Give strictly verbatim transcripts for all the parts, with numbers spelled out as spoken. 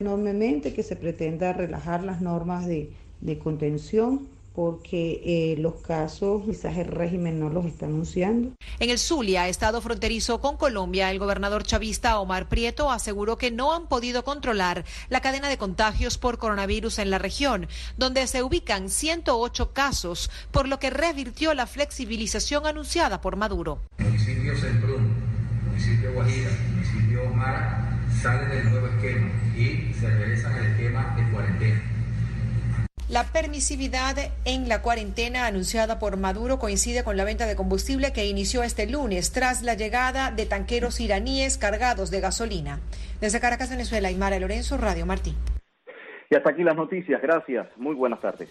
Enormemente que se pretenda relajar las normas de, de contención porque eh, los casos quizás el régimen no los está anunciando. En el Zulia, estado fronterizo con Colombia, el gobernador chavista Omar Prieto aseguró que no han podido controlar la cadena de contagios por coronavirus en la región, donde se ubican ciento ocho casos, por lo que revirtió la flexibilización anunciada por Maduro. Municipio Semprún, municipio Guajira, municipio Mara salen del nuevo esquema y se regresan al esquema de cuarentena. La permisividad en la cuarentena anunciada por Maduro coincide con la venta de combustible que inició este lunes tras la llegada de tanqueros iraníes cargados de gasolina. Desde Caracas, Venezuela, Aymara Lorenzo, Radio Martí. Y hasta aquí las noticias. Gracias. Muy buenas tardes.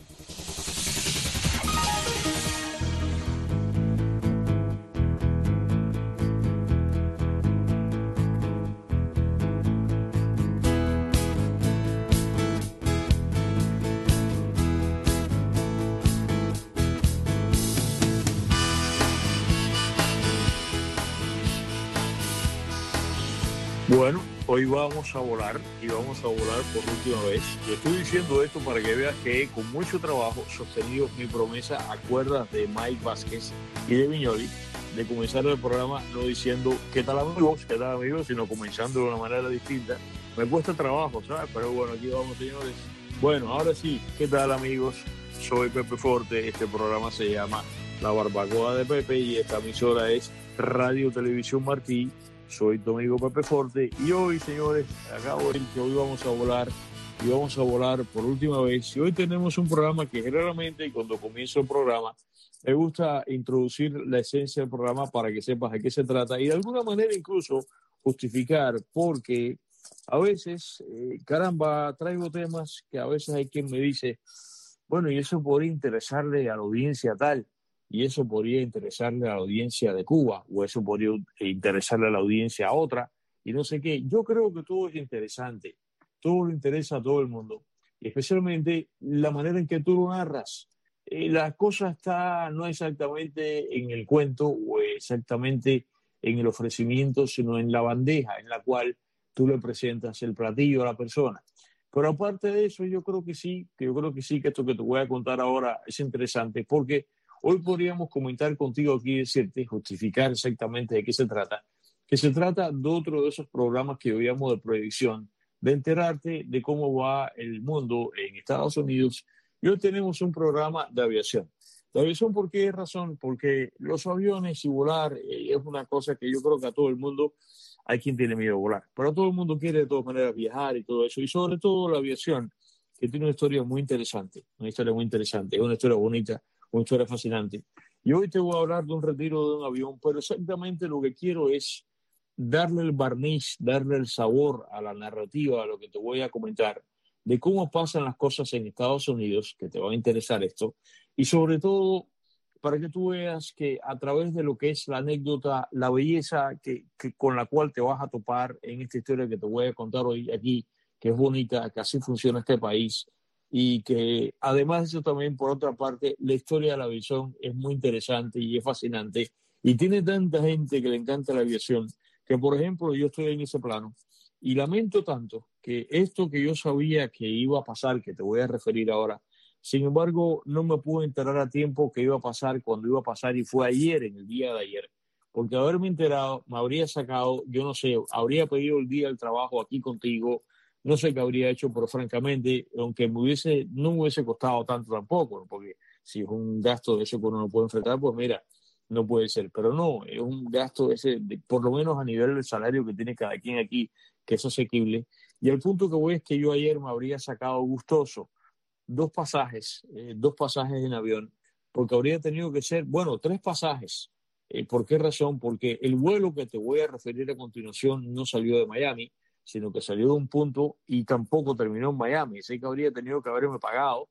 Bueno, hoy vamos a volar y vamos a volar por última vez. Y estoy diciendo esto para que veas que con mucho trabajo sostenido mi promesa a cuerdas de Mike Vázquez y de Viñoli de comenzar el programa no diciendo qué tal amigos, qué tal amigos, sino comenzando de una manera distinta. Me cuesta trabajo, ¿sabes? Pero bueno, aquí vamos, señores. Bueno, ahora sí, ¿qué tal amigos? Soy Pepe Forte, este programa se llama La Barbacoa de Pepe y esta emisora es Radio Televisión Martí. Soy tu amigo Pepe Forte y hoy, señores, acabo de decir que hoy vamos a volar y vamos a volar por última vez. Y hoy tenemos un programa que generalmente cuando comienzo el programa me gusta introducir la esencia del programa para que sepas de qué se trata y de alguna manera incluso justificar porque a veces, eh, caramba, traigo temas que a veces hay quien me dice, bueno, y eso podría interesarle a la audiencia tal. Y eso podría interesarle a la audiencia de Cuba, o eso podría interesarle a la audiencia a otra, y no sé qué. Yo creo que todo es interesante, todo le interesa a todo el mundo, y especialmente la manera en que tú lo narras. Eh, la cosa está no exactamente en el cuento o exactamente en el ofrecimiento, sino en la bandeja en la cual tú le presentas el platillo a la persona. Pero aparte de eso, yo creo que sí, que yo creo que sí, que esto que te voy a contar ahora es interesante, porque hoy podríamos comentar contigo aquí y decirte, justificar exactamente de qué se trata, que se trata de otro de esos programas que veíamos de proyección, de enterarte de cómo va el mundo en Estados Unidos. Y hoy tenemos un programa de aviación. De aviación, ¿por qué razón? Porque los aviones y volar eh, es una cosa que yo creo que a todo el mundo, hay quien tiene miedo a volar, pero todo el mundo quiere de todas maneras viajar y todo eso, y sobre todo la aviación, que tiene una historia muy interesante, una historia muy interesante, es una historia bonita, una historia fascinante. Y hoy te voy a hablar de un retiro de un avión, pero exactamente lo que quiero es darle el barniz, darle el sabor a la narrativa, a lo que te voy a comentar, de cómo pasan las cosas en Estados Unidos, que te va a interesar esto, y sobre todo para que tú veas que a través de lo que es la anécdota, la belleza que, que con la cual te vas a topar en esta historia que te voy a contar hoy aquí, que es bonita, que así funciona este país, y que además de eso también, por otra parte, la historia de la aviación es muy interesante y es fascinante y tiene tanta gente que le encanta la aviación que, por ejemplo, yo estoy en ese plano y lamento tanto que esto que yo sabía que iba a pasar, que te voy a referir ahora, sin embargo, no me pude enterar a tiempo que iba a pasar cuando iba a pasar y fue ayer, en el día de ayer, porque haberme enterado me habría sacado, yo no sé, habría pedido el día del trabajo aquí contigo. No sé qué habría hecho, pero francamente, aunque me hubiese, no me hubiese costado tanto tampoco, ¿no? Porque si es un gasto de eso que uno no puede enfrentar, pues mira, no puede ser. Pero no, es un gasto ese, de, por lo menos a nivel del salario que tiene cada quien aquí, que es asequible. Y el punto que voy es que yo ayer me habría sacado gustoso dos pasajes, eh, dos pasajes en avión, porque habría tenido que ser, bueno, tres pasajes. Eh, ¿Por qué razón? Porque el vuelo que te voy a referir a continuación no salió de Miami, sino que salió de un punto y tampoco terminó en Miami. Sé que habría tenido que haberme pagado.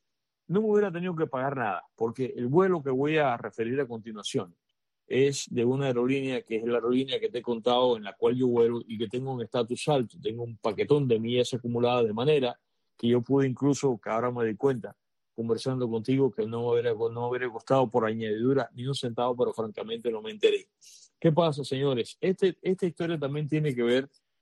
No me hubiera tenido que pagar nada, porque el vuelo que voy a referir a continuación es de una aerolínea que es la aerolínea que te he contado en la cual yo vuelo y que tengo un estatus alto, tengo un paquetón de millas acumuladas de manera que yo pude incluso, que ahora me doy cuenta, conversando contigo, que no me hubiera, no me hubiera costado por añadidura ni un centavo, pero francamente no me enteré. ¿Qué pasa, señores? Este, esta historia también tiene que ver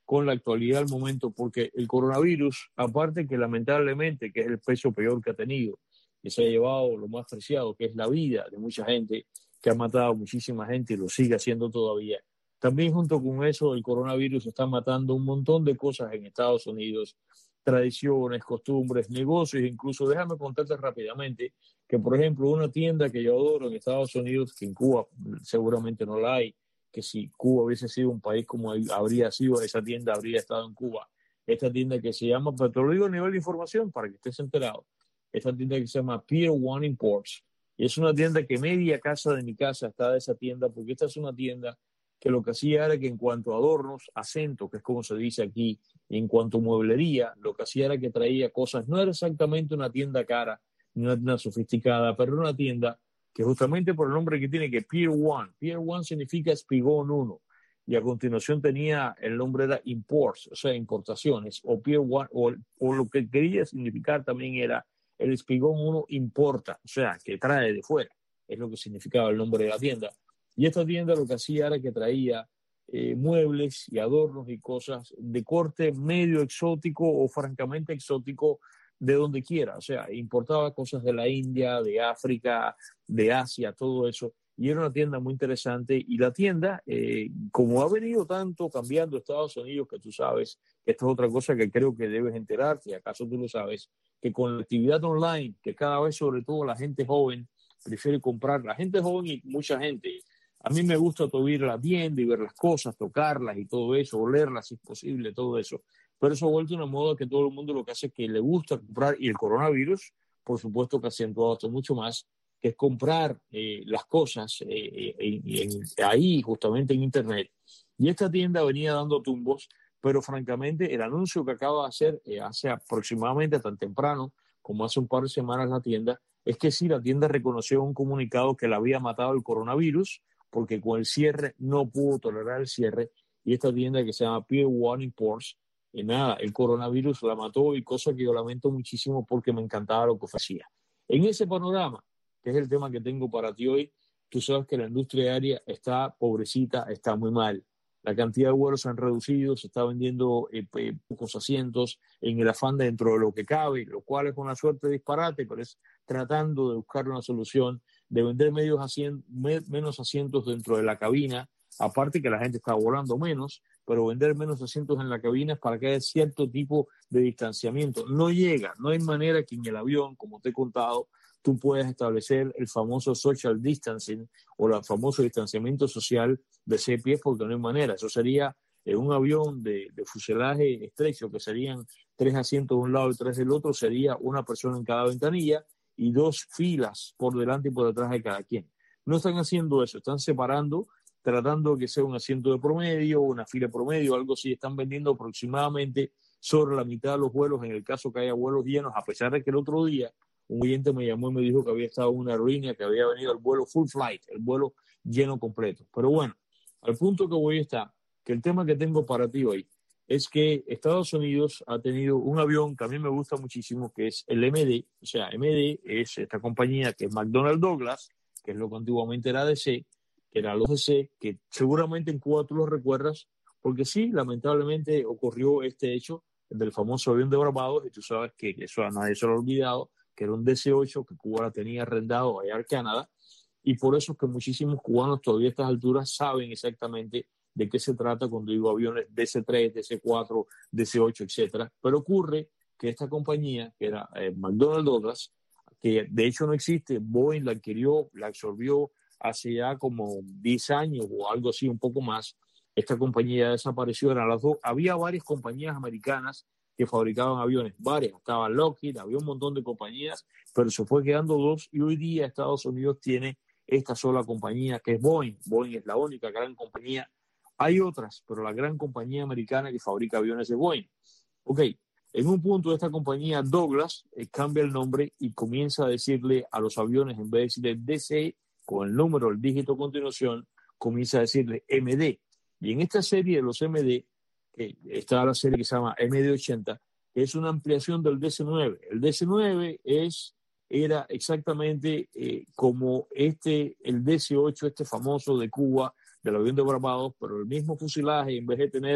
con la actualidad del momento, porque el coronavirus, aparte que lamentablemente, que es el peso peor que ha tenido, que se ha llevado lo más preciado, que es la vida de mucha gente, que ha matado a muchísima gente y lo sigue haciendo todavía. También junto con eso, el coronavirus está matando un montón de cosas en Estados Unidos, tradiciones, costumbres, negocios, incluso déjame contarte rápidamente que, por ejemplo, una tienda que yo adoro en Estados Unidos, que en Cuba seguramente no la hay, que si Cuba hubiese sido un país como habría sido, esa tienda habría estado en Cuba. Esta tienda que se llama, pero te lo digo a nivel de información para que estés enterado, esta tienda que se llama Pier One Imports, y es una tienda que media casa de mi casa está de esa tienda, porque esta es una tienda que lo que hacía era que en cuanto a adornos, acento, que es como se dice aquí, y en cuanto a mueblería, lo que hacía era que traía cosas, no era exactamente una tienda cara, ni una tienda sofisticada, pero era una tienda que justamente por el nombre que tiene, que Pier One, Pier One significa espigón uno, y a continuación tenía, el nombre era Imports, o sea, importaciones, o Pier One, o, o lo que quería significar también era el espigón uno importa, o sea, que trae de fuera, es lo que significaba el nombre de la tienda. Y esta tienda lo que hacía era que traía eh, muebles y adornos y cosas de corte medio exótico o francamente exótico de donde quiera. O sea, importaba cosas de la India, de África, de Asia, todo eso. Y era una tienda muy interesante. Y la tienda, eh, como ha venido tanto cambiando Estados Unidos, que tú sabes, esta es otra cosa que creo que debes enterarte, y acaso tú lo sabes, que con la actividad online, que cada vez sobre todo la gente joven prefiere comprar, la gente joven y mucha gente. A mí me gusta todo ir a la tienda y ver las cosas, tocarlas y todo eso, olerlas si es posible, todo eso. Pero eso ha vuelto una moda que todo el mundo lo que hace es que le gusta comprar, y el coronavirus, por supuesto que ha acentuado esto mucho más, que es comprar eh, las cosas eh, en, en, ahí, justamente en Internet. Y esta tienda venía dando tumbos, pero francamente el anuncio que acaba de hacer eh, hace aproximadamente tan temprano como hace un par de semanas la tienda, es que sí, la tienda reconoció un comunicado que la había matado el coronavirus, porque con el cierre no pudo tolerar el cierre, y esta tienda que se llama Pier One Imports, y nada, el coronavirus la mató, y cosa que yo lamento muchísimo porque me encantaba lo que ofrecía. En ese panorama, que es el tema que tengo para ti hoy, tú sabes que la industria aérea está pobrecita, está muy mal. La cantidad de vuelos se han reducido, se está vendiendo eh, eh, pocos asientos en el afán de dentro de lo que cabe, lo cual es una suerte de disparate, pero es tratando de buscar una solución de vender medios asientos, me, menos asientos dentro de la cabina, aparte que la gente está volando menos, pero vender menos asientos en la cabina es para que haya cierto tipo de distanciamiento. No llega, no hay manera que en el avión, como te he contado, tú puedas establecer el famoso social distancing o el famoso distanciamiento social de seis pies, porque no hay manera. Eso sería en un avión de, de fuselaje estrecho, que serían tres asientos de un lado y tres del otro, sería una persona en cada ventanilla y dos filas por delante y por detrás de cada quien. No están haciendo eso, están separando, tratando de que sea un asiento de promedio, una fila promedio, algo así. Están vendiendo aproximadamente sobre la mitad de los vuelos, en el caso que haya vuelos llenos, a pesar de que el otro día un oyente me llamó y me dijo que había estado en una aerolínea, que había venido el vuelo full flight, el vuelo lleno completo. Pero bueno, al punto que voy está, que el tema que tengo para ti hoy es que Estados Unidos ha tenido un avión que a mí me gusta muchísimo, que es el M D. O sea, M D es esta compañía que es McDonnell Douglas, que es lo que antiguamente era D C, que era los D C, que seguramente en Cuba tú lo recuerdas, porque sí, lamentablemente ocurrió este hecho del famoso avión de Barbados, y tú sabes que eso a nadie se lo ha olvidado, que era un D C ocho que Cuba tenía arrendado a Air Canada, y por eso es que muchísimos cubanos todavía a estas alturas saben exactamente de qué se trata cuando digo aviones D C tres, D C cuatro, D C ocho, etcétera. Pero ocurre que esta compañía, que era eh, McDonnell Douglas, que de hecho no existe, Boeing la adquirió, la absorbió hace ya como diez años o algo así, un poco más. Esta compañía desapareció, eran las dos. Había varias compañías americanas que fabricaban aviones, varias, estaba Lockheed, había un montón de compañías, pero se fue quedando dos, y hoy día Estados Unidos tiene esta sola compañía, que es Boeing. Boeing es la única gran compañía. Hay otras, pero la gran compañía americana que fabrica aviones es Boeing. Ok, en un punto de esta compañía, Douglas, eh, cambia el nombre y comienza a decirle a los aviones, en vez de decirle D C, con el número, el dígito a continuación, comienza a decirle M D. Y en esta serie de los M D, que está la serie que se llama M D ochenta, que es una ampliación del D C nueve. El D C nueve es, era exactamente eh, como este, el D C ocho, este famoso de Cuba, del avión de Barbados, pero el mismo fuselaje, en vez de tener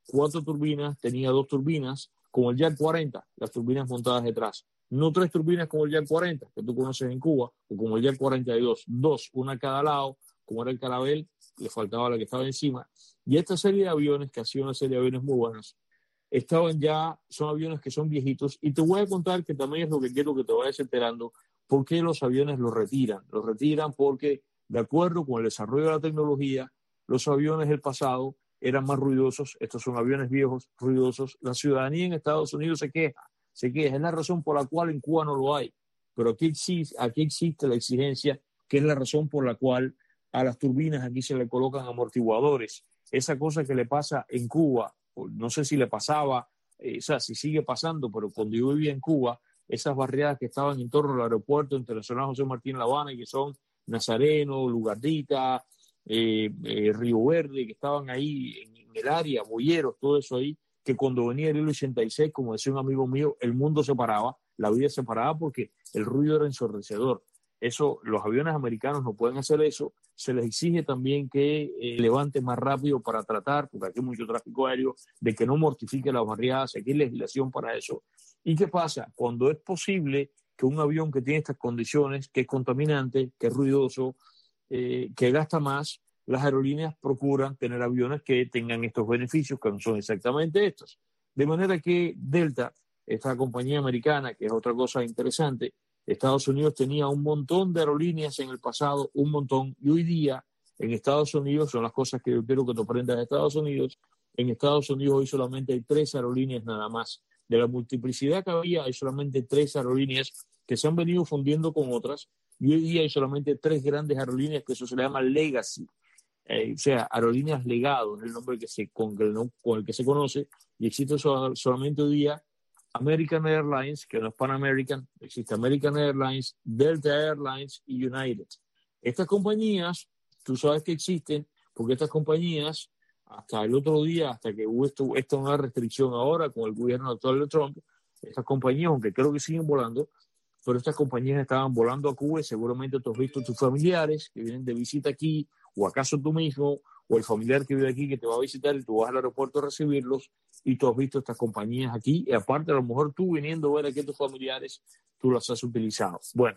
cuatro turbinas, tenía dos turbinas, como el Yak cuarenta, las turbinas montadas detrás. No tres turbinas como el Yak cuarenta, que tú conoces en Cuba, o como el Yak cuarenta y dos, dos, una a cada lado, como era el Carabel, le faltaba la que estaba encima. Y esta serie de aviones, que ha sido una serie de aviones muy buenas, estaban ya, son aviones que son viejitos, y te voy a contar que también es lo que quiero que te vayas enterando, por qué los aviones los retiran. Los retiran porque, de acuerdo con el desarrollo de la tecnología, los aviones del pasado eran más ruidosos, estos son aviones viejos, ruidosos. La ciudadanía en Estados Unidos se queja, se queja, es la razón por la cual en Cuba no lo hay, pero aquí existe, aquí existe la exigencia, que es la razón por la cual a las turbinas aquí se le colocan amortiguadores. Esa cosa que le pasa en Cuba, no sé si le pasaba, eh, o sea, si sigue pasando, pero cuando yo vivía en Cuba, esas barriadas que estaban en torno al aeropuerto internacional José Martín La Habana, y que son Nazareno, Lugardita, eh, eh, Río Verde, que estaban ahí en, en el área, Boyeros, todo eso ahí, que cuando venía el hilo ochenta y seis, como decía un amigo mío, el mundo se paraba, la vida se paraba porque el ruido era ensordecedor. Eso, los aviones americanos no pueden hacer eso. Se les exige también que eh, levanten más rápido para tratar, porque aquí hay mucho tráfico aéreo, de que no mortifique las barriadas. Aquí hay legislación para eso. ¿Y qué pasa? Cuando es posible que un avión que tiene estas condiciones, que es contaminante, que es ruidoso, eh, que gasta más, las aerolíneas procuran tener aviones que tengan estos beneficios, que no son exactamente estos. De manera que Delta, esta compañía americana, que es otra cosa interesante, Estados Unidos tenía un montón de aerolíneas en el pasado, un montón, y hoy día en Estados Unidos, son las cosas que yo quiero que te aprendas de Estados Unidos, en Estados Unidos hoy solamente hay tres aerolíneas nada más. De la multiplicidad que había, hay solamente tres aerolíneas que se han venido fundiendo con otras, y hoy día hay solamente tres grandes aerolíneas, que eso se le llama legacy, eh, o sea, aerolíneas legado, es el nombre que se, con, el, con el que se conoce, y existe so, solamente hoy día American Airlines, que no es Pan American, existe American Airlines, Delta Airlines y United. Estas compañías, tú sabes que existen, porque estas compañías, hasta el otro día, hasta que hubo esto, esto una restricción ahora con el gobierno actual de Trump, estas compañías, aunque creo que siguen volando, pero estas compañías estaban volando a Cuba y seguramente tú has visto tus familiares que vienen de visita aquí, o acaso tú mismo, o el familiar que vive aquí que te va a visitar y tú vas al aeropuerto a recibirlos, y tú has visto estas compañías aquí, y aparte a lo mejor tú viniendo a ver aquí a tus familiares, tú las has utilizado. Bueno,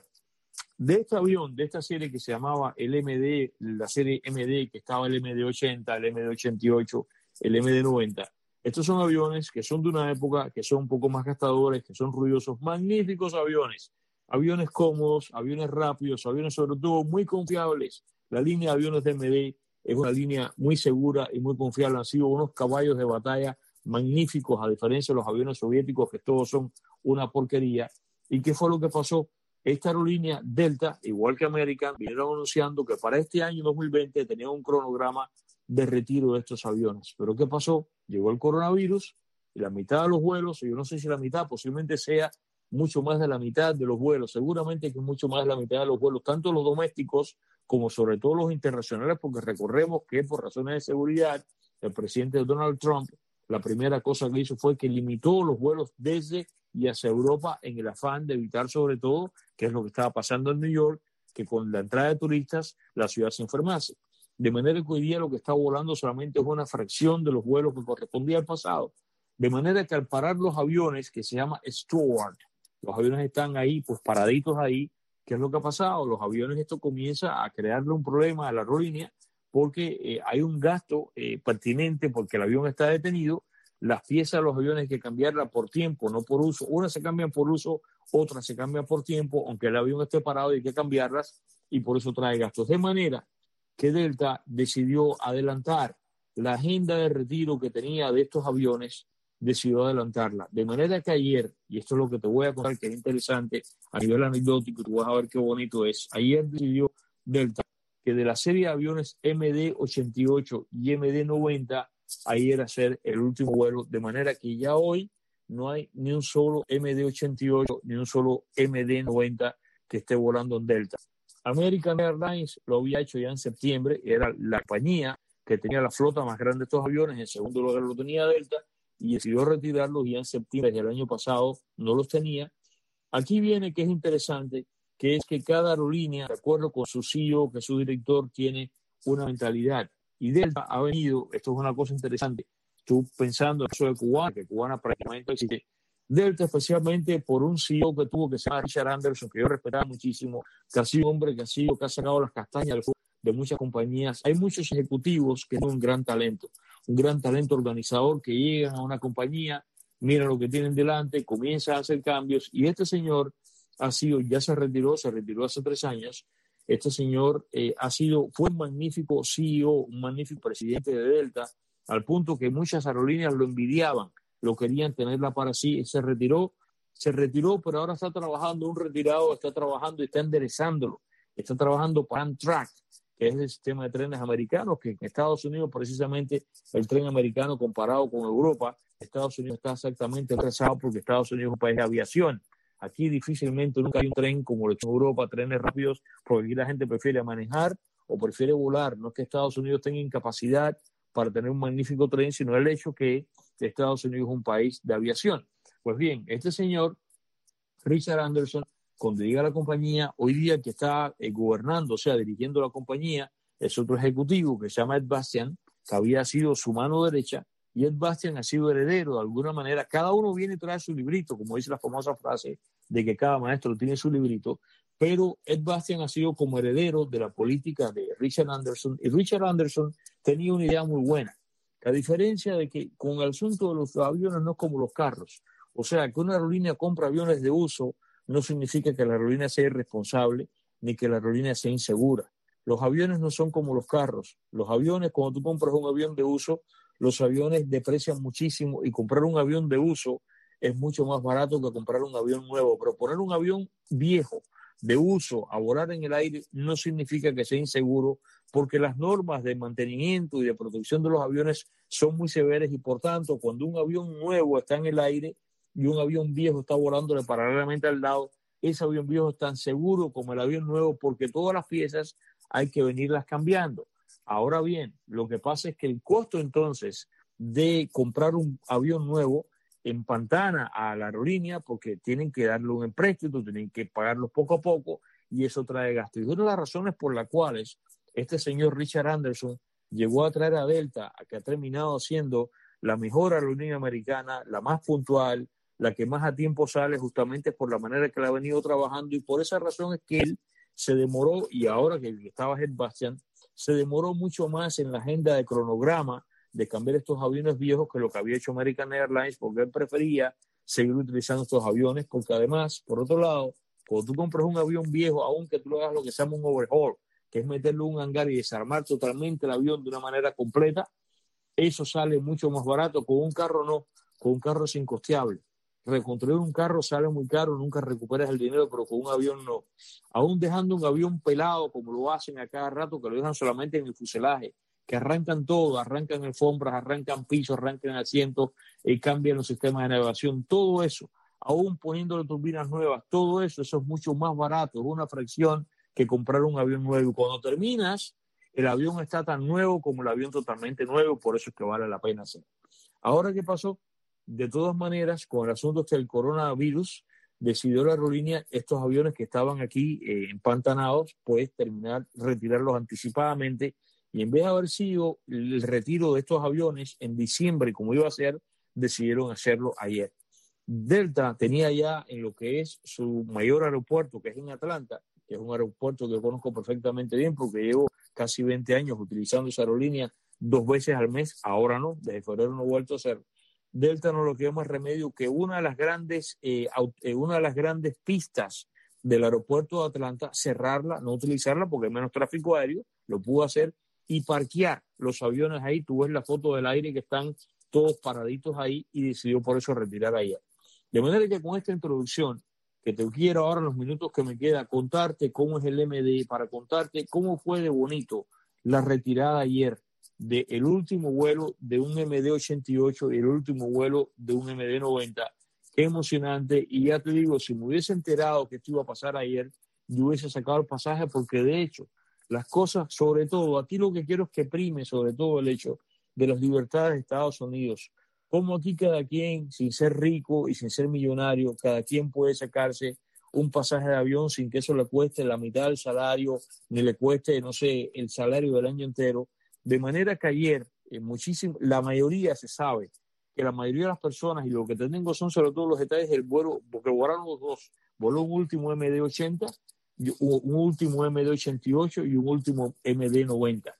de este avión, de esta serie que se llamaba el M D, la serie M D, que estaba el M D ochenta, el M D ochenta y ocho, el M D noventa, estos son aviones que son de una época, que son un poco más gastadores, que son ruidosos, magníficos aviones, aviones cómodos, aviones rápidos, aviones sobre todo muy confiables. La línea de aviones de M D es una línea muy segura y muy confiable, han sido unos caballos de batalla magníficos, a diferencia de los aviones soviéticos, que todos son una porquería. ¿Y qué fue lo que pasó? Esta aerolínea Delta, igual que American, vinieron anunciando que para este año dos mil veinte tenían un cronograma de retiro de estos aviones. ¿Pero qué pasó? Llegó el coronavirus y la mitad de los vuelos, yo no sé si la mitad, posiblemente sea mucho más de la mitad de los vuelos, seguramente que mucho más de la mitad de los vuelos, tanto los domésticos como sobre todo los internacionales, porque recordemos que por razones de seguridad, el presidente Donald Trump, la primera cosa que hizo fue que limitó los vuelos desde y hacia Europa en el afán de evitar sobre todo, que es lo que estaba pasando en New York, que con la entrada de turistas la ciudad se enfermase. De manera que hoy día lo que está volando solamente es una fracción de los vuelos que correspondía al pasado. De manera que al parar los aviones, que se llama steward, los aviones están ahí, pues paraditos ahí, ¿qué es lo que ha pasado? Los aviones, esto comienza a crearle un problema a la aerolínea, porque eh, hay un gasto eh, pertinente, porque el avión está detenido, las piezas de los aviones hay que cambiarlas por tiempo, no por uso. Unas se cambian por uso, otras se cambian por tiempo, aunque el avión esté parado hay que cambiarlas, y por eso trae gastos. De manera que Delta decidió adelantar la agenda de retiro que tenía de estos aviones, decidió adelantarla. De manera que ayer, y esto es lo que te voy a contar que es interesante a nivel anecdótico, tú vas a ver qué bonito es, ayer decidió Delta que de la serie de aviones M D ochenta y ocho y M D noventa, ayer hacer el último vuelo, de manera que ya hoy no hay ni un solo M D ochenta y ocho ni un solo M D noventa que esté volando en Delta. American Airlines lo había hecho ya en septiembre, era la compañía que tenía la flota más grande de estos aviones, en segundo lugar lo tenía Delta, y decidió retirarlos ya en septiembre del año pasado, no los tenía. Aquí viene que es interesante, que es que cada aerolínea, de acuerdo con su C E O, que su director tiene una mentalidad. Y Delta ha venido, esto es una cosa interesante, tú pensando en eso de Cubana, que Cubana prácticamente existe. Delta, especialmente por un C E O que tuvo, que se llama Richard Anderson, que yo respetaba muchísimo, que ha sido un hombre que ha sido, que ha sacado las castañas de muchas compañías. Hay muchos ejecutivos que tienen un gran talento, un gran talento organizador, que llegan a una compañía, miran lo que tienen delante, comienzan a hacer cambios, y este señor ha sido, ya se retiró, se retiró hace tres años, este señor eh, ha sido, fue un magnífico C E O, un magnífico presidente de Delta, al punto que muchas aerolíneas lo envidiaban, lo querían tenerla para sí, y se retiró, se retiró, pero ahora está trabajando, un retirado está trabajando y está enderezándolo, está trabajando para Amtrak, que es el sistema de trenes americanos, que en Estados Unidos, precisamente, el tren americano comparado con Europa, Estados Unidos está exactamente atrasado porque Estados Unidos es un país de aviación. Aquí difícilmente nunca hay un tren como lo que en Europa, trenes rápidos, porque aquí la gente prefiere manejar o prefiere volar. No es que Estados Unidos tenga incapacidad para tener un magnífico tren, sino el hecho que Estados Unidos es un país de aviación. Pues bien, este señor, Richard Anderson, cuando llega a la compañía, hoy día que está eh, gobernando, o sea, dirigiendo la compañía, es otro ejecutivo que se llama Ed Bastian, que había sido su mano derecha, y Ed Bastian ha sido heredero de alguna manera. Cada uno viene y trae su librito, como dice la famosa frase de que cada maestro tiene su librito, pero Ed Bastian ha sido como heredero de la política de Richard Anderson, y Richard Anderson tenía una idea muy buena. La diferencia de que con el asunto de los aviones no es como los carros. O sea, que una aerolínea compra aviones de uso no significa que la aerolínea sea irresponsable ni que la aerolínea sea insegura. Los aviones no son como los carros. Los aviones, cuando tú compras un avión de uso, los aviones deprecian muchísimo y comprar un avión de uso es mucho más barato que comprar un avión nuevo. Pero poner un avión viejo de uso a volar en el aire no significa que sea inseguro, porque las normas de mantenimiento y de protección de los aviones son muy severas y, por tanto, cuando un avión nuevo está en el aire y un avión viejo está volándole paralelamente al lado, ese avión viejo es tan seguro como el avión nuevo, porque todas las piezas hay que venirlas cambiando. Ahora bien, lo que pasa es que el costo entonces de comprar un avión nuevo empantana a la aerolínea, porque tienen que darle un empréstito, tienen que pagarlo poco a poco, y eso trae gasto. Y una de las razones por las cuales este señor Richard Anderson llegó a traer a Delta, a que ha terminado siendo la mejor aerolínea americana, la más puntual, la que más a tiempo sale, justamente por la manera que la ha venido trabajando, y por esa razón es que él se demoró, y ahora que estaba Ed Bastian, se demoró mucho más en la agenda de cronograma de cambiar estos aviones viejos que lo que había hecho American Airlines, porque él prefería seguir utilizando estos aviones, porque además, por otro lado, cuando tú compras un avión viejo, aunque tú hagas lo que se llama un overhaul, que es meterlo en un hangar y desarmar totalmente el avión de una manera completa, eso sale mucho más barato. Con un carro no, con un carro es incosteable. Reconstruir un carro sale muy caro, nunca recuperas el dinero, pero con un avión no. Aún dejando un avión pelado, como lo hacen a cada rato, que lo dejan solamente en el fuselaje, que arrancan todo, arrancan alfombras, arrancan pisos, arrancan asientos, y cambian los sistemas de navegación, todo eso, aún poniéndole turbinas nuevas, todo eso, eso es mucho más barato, es una fracción que comprar un avión nuevo. Y cuando terminas, el avión está tan nuevo como el avión totalmente nuevo, por eso es que vale la pena hacer. Ahora, ¿qué pasó? De todas maneras, con el asunto del coronavirus, decidió la aerolínea estos aviones que estaban aquí eh, empantanados, pues terminar, retirarlos anticipadamente, y en vez de haber sido el retiro de estos aviones en diciembre, como iba a ser, decidieron hacerlo ayer. Delta tenía ya en lo que es su mayor aeropuerto, que es en Atlanta, que es un aeropuerto que yo conozco perfectamente bien porque llevo casi veinte años utilizando esa aerolínea dos veces al mes, ahora no, desde febrero no he vuelto a hacerlo. Delta no lo que más remedio que una de las grandes eh, una de las grandes pistas del aeropuerto de Atlanta, cerrarla, no utilizarla porque hay menos tráfico aéreo, lo pudo hacer, y parquear los aviones ahí. Tú ves la foto del aire que están todos paraditos ahí, y decidió por eso retirar ayer. De manera que con esta introducción, que te quiero ahora en los minutos que me queda contarte cómo es el M D, para contarte cómo fue de bonito la retirada ayer del último vuelo de un M D ochenta y ocho y el último vuelo de un M D noventa. Qué emocionante. Y ya te digo, si me hubiese enterado que esto iba a pasar ayer, yo hubiese sacado el pasaje, porque de hecho las cosas, sobre todo, aquí lo que quiero es que prime sobre todo el hecho de las libertades de Estados Unidos. Como aquí cada quien, sin ser rico y sin ser millonario, cada quien puede sacarse un pasaje de avión sin que eso le cueste la mitad del salario, ni le cueste, no sé, el salario del año entero. De manera que ayer eh, muchísimo, la mayoría se sabe que la mayoría de las personas, y lo que te tengo son sobre todo los detalles del vuelo, porque volaron los dos, voló un último M D ochenta, un último M D ochenta y ocho y un último M D noventa.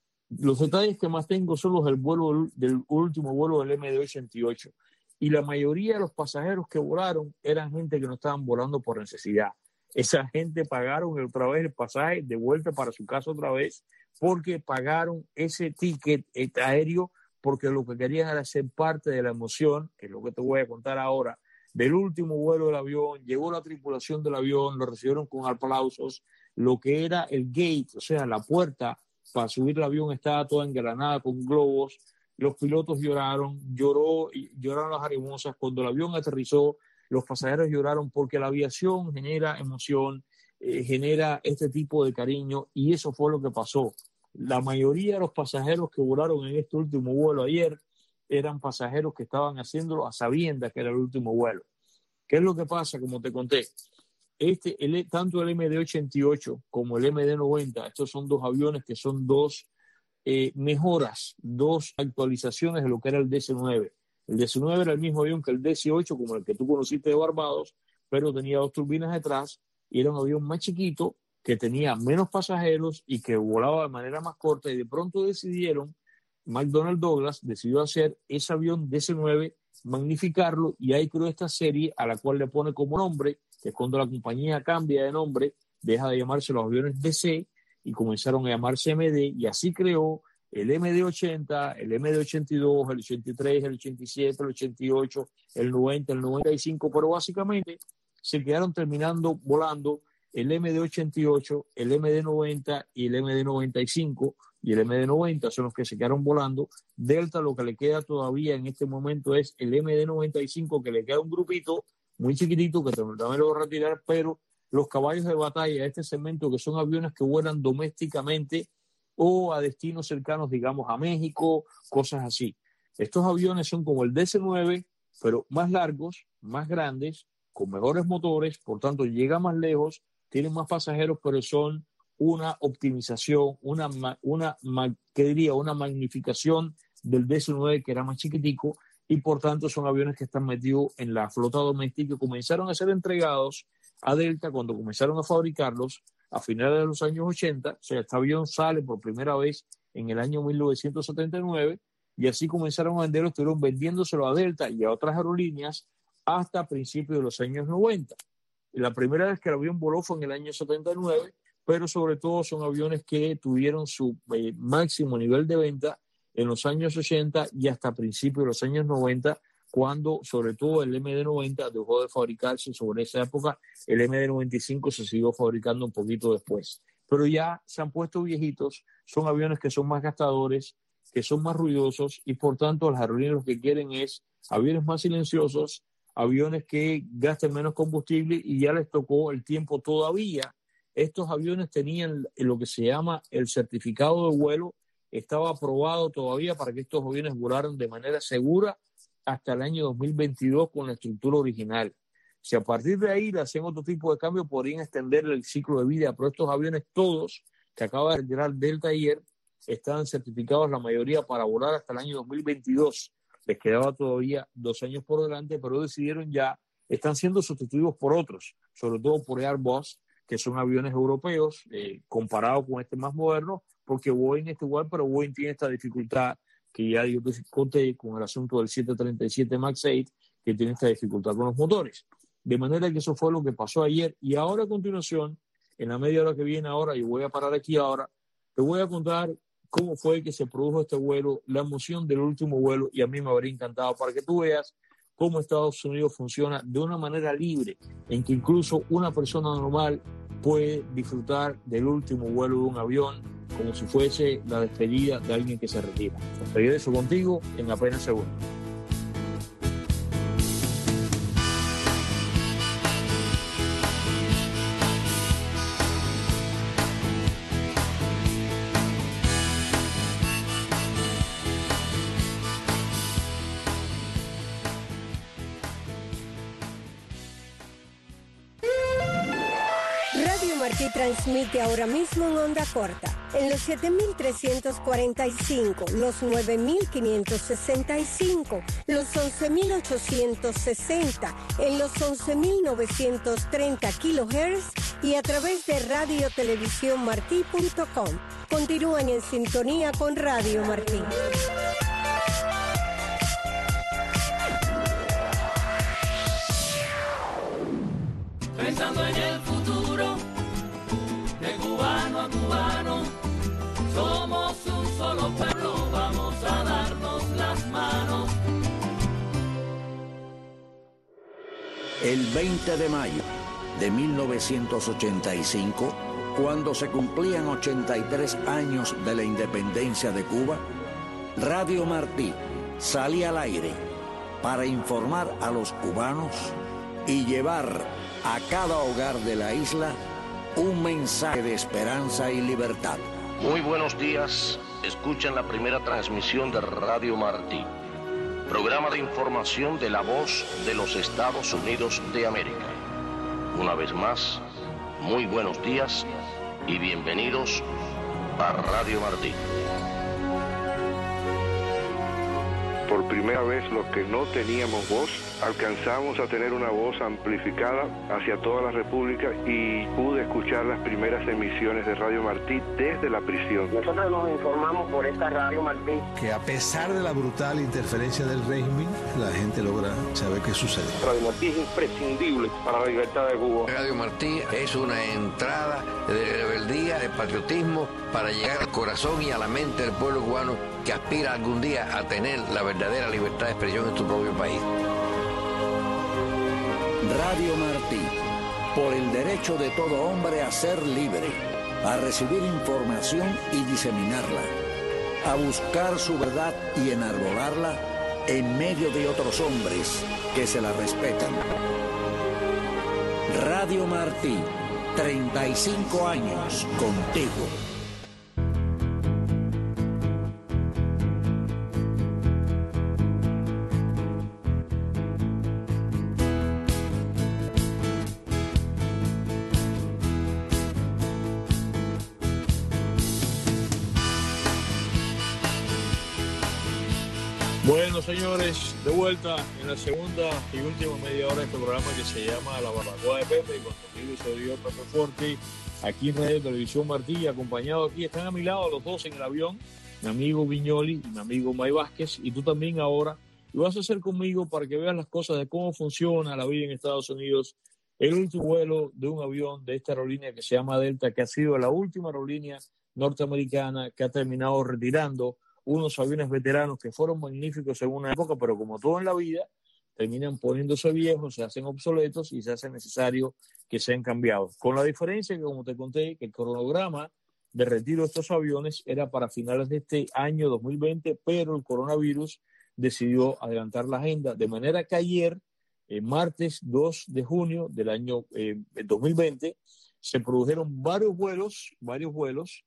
Los detalles que más tengo son los del vuelo del último vuelo del M D ochenta y ocho, y la mayoría de los pasajeros que volaron eran gente que no estaban volando por necesidad. Esa gente pagaron otra vez el pasaje de vuelta para su casa otra vez, porque pagaron ese ticket aéreo, porque lo que querían era ser parte de la emoción, que es lo que te voy a contar ahora, del último vuelo del avión. Llegó la tripulación del avión, lo recibieron con aplausos, lo que era el gate, o sea, la puerta para subir el avión estaba toda engranada con globos. Los pilotos lloraron, lloró, lloraron las arimosas. Cuando el avión aterrizó, los pasajeros lloraron, porque la aviación genera emoción, eh, genera este tipo de cariño, y eso fue lo que pasó. La mayoría de los pasajeros que volaron en este último vuelo ayer eran pasajeros que estaban haciéndolo a sabiendas que era el último vuelo. ¿Qué es lo que pasa? Como te conté, este, el, tanto el M D ochenta y ocho como el M D noventa, estos son dos aviones que son dos eh, mejoras, dos actualizaciones de lo que era el D C nueve. El D C nueve era el mismo avión que el D C ocho, como el que tú conociste de Barbados, pero tenía dos turbinas detrás y era un avión más chiquito, que tenía menos pasajeros y que volaba de manera más corta, y de pronto decidieron, McDonnell Douglas decidió hacer ese avión D C nueve, magnificarlo, y ahí creó esta serie a la cual le pone como nombre, que cuando la compañía cambia de nombre, deja de llamarse los aviones D C y comenzaron a llamarse M D, y así creó el M D ochenta, el M D ochenta y dos, el ochenta y tres, el ochenta y siete, el ochenta y ocho, el noventa, el noventa y cinco, pero básicamente se quedaron terminando volando el M D ochenta y ocho, el M D noventa y el M D noventa y cinco, y el M D noventa son los que se quedaron volando. Delta, lo que le queda todavía en este momento es el M D noventa y cinco, que le queda un grupito muy chiquitito que también lo va a retirar, pero los caballos de batalla de este segmento, que son aviones que vuelan domésticamente o a destinos cercanos, digamos a México, cosas así. Estos aviones son como el D C nueve, pero más largos, más grandes, con mejores motores, por tanto llega más lejos, tienen más pasajeros, pero son una optimización, una, una, ¿qué diría? Una magnificación del D C nueve, que era más chiquitico, y por tanto son aviones que están metidos en la flota doméstica y comenzaron a ser entregados a Delta cuando comenzaron a fabricarlos a finales de los años ochenta. O sea, este avión sale por primera vez en el año mil novecientos setenta y nueve, y así comenzaron a venderlo, estuvieron vendiéndoselo a Delta y a otras aerolíneas hasta principios de los años noventa. La primera vez que el avión voló fue en el año setenta y nueve, pero sobre todo son aviones que tuvieron su eh, máximo nivel de venta en los años ochenta y hasta principios de los años noventa, cuando sobre todo el M D noventa dejó de fabricarse. Sobre esa época el M D noventa y cinco se siguió fabricando un poquito después, pero ya se han puesto viejitos, son aviones que son más gastadores, que son más ruidosos, y por tanto las aerolíneas lo que quieren es aviones más silenciosos, aviones que gasten menos combustible, y ya les tocó el tiempo. Todavía estos aviones tenían lo que se llama el certificado de vuelo, estaba aprobado todavía para que estos aviones volaran de manera segura hasta el año dos mil veintidós con la estructura original. Si a partir de ahí le hacen otro tipo de cambio, podrían extender el ciclo de vida, pero estos aviones todos que acaba de retirar Delta ayer estaban certificados la mayoría para volar hasta el año dos mil veintidós. Les quedaba todavía dos años por delante, pero decidieron ya, están siendo sustituidos por otros, sobre todo por Airbus, que son aviones europeos, eh, comparado con este más moderno, porque Boeing está igual, pero Boeing tiene esta dificultad que ya yo te conté con el asunto del siete treinta y siete MAX ocho, que tiene esta dificultad con los motores. De manera que eso fue lo que pasó ayer, y ahora a continuación, en la media hora que viene ahora, y voy a parar aquí ahora, te voy a contar cómo fue que se produjo este vuelo, la emoción del último vuelo, y a mí me habría encantado para que tú veas cómo Estados Unidos funciona de una manera libre, en que incluso una persona normal puede disfrutar del último vuelo de un avión como si fuese la despedida de alguien que se retira. Regreso contigo en apenas segundos. Radio Martí transmite ahora mismo en onda corta, En los siete mil trescientos cuarenta y cinco, los nueve mil quinientos sesenta y cinco, los once mil ochocientos sesenta, en los once mil novecientos treinta kilohertz y a través de radio televisión martí punto com. Continúan en sintonía con Radio Martí. Pensando en el futuro, de cubano a cubano, somos un solo pueblo, vamos a darnos las manos. El veinte de mayo de mil novecientos ochenta y cinco, cuando se cumplían ochenta y tres años de la independencia de Cuba, Radio Martí salía al aire para informar a los cubanos y llevar a cada hogar de la isla un mensaje de esperanza y libertad. Muy buenos días, escuchan la primera transmisión de Radio Martí, programa de información de la voz de los Estados Unidos de América. Una vez más, muy buenos días y bienvenidos a Radio Martí. Por primera vez, los que no teníamos voz, alcanzamos a tener una voz amplificada hacia toda la República y pude escuchar las primeras emisiones de Radio Martí desde la prisión. Nosotros nos informamos por esta Radio Martí. Que a pesar de la brutal interferencia del régimen, la gente logra saber qué sucede. Radio Martí es imprescindible para la libertad de Cuba. Radio Martí es una entrada de rebeldía, de patriotismo, para llegar al corazón y a la mente del pueblo cubano que aspira algún día a tener la verdadera libertad de expresión en su propio país. Radio Martí, por el derecho de todo hombre a ser libre, a recibir información y diseminarla, a buscar su verdad y enarbolarla en medio de otros hombres que se la respetan. Radio Martí, treinta y cinco años contigo. Bueno, señores, de vuelta en la segunda y última media hora de este programa que se llama La Barbacoa de Pepe, y con conmigo y servidor Pepe Forte, aquí en Radio Televisión Martí, acompañado aquí, están a mi lado los dos en el avión, mi amigo Viñoli y mi amigo May Vázquez, y tú también ahora, y vas a hacer conmigo para que veas las cosas de cómo funciona la vida en Estados Unidos, el último vuelo de un avión de esta aerolínea que se llama Delta, que ha sido la última aerolínea norteamericana que ha terminado retirando unos aviones veteranos que fueron magníficos en una época, pero como todo en la vida, terminan poniéndose viejos, se hacen obsoletos y se hace necesario que sean cambiados. Con la diferencia que, como te conté, que el cronograma de retiro de estos aviones era para finales de este año dos mil veinte, pero el coronavirus decidió adelantar la agenda, de manera que ayer, eh, martes dos de junio del año eh, dos mil veinte, se produjeron varios vuelos, varios vuelos,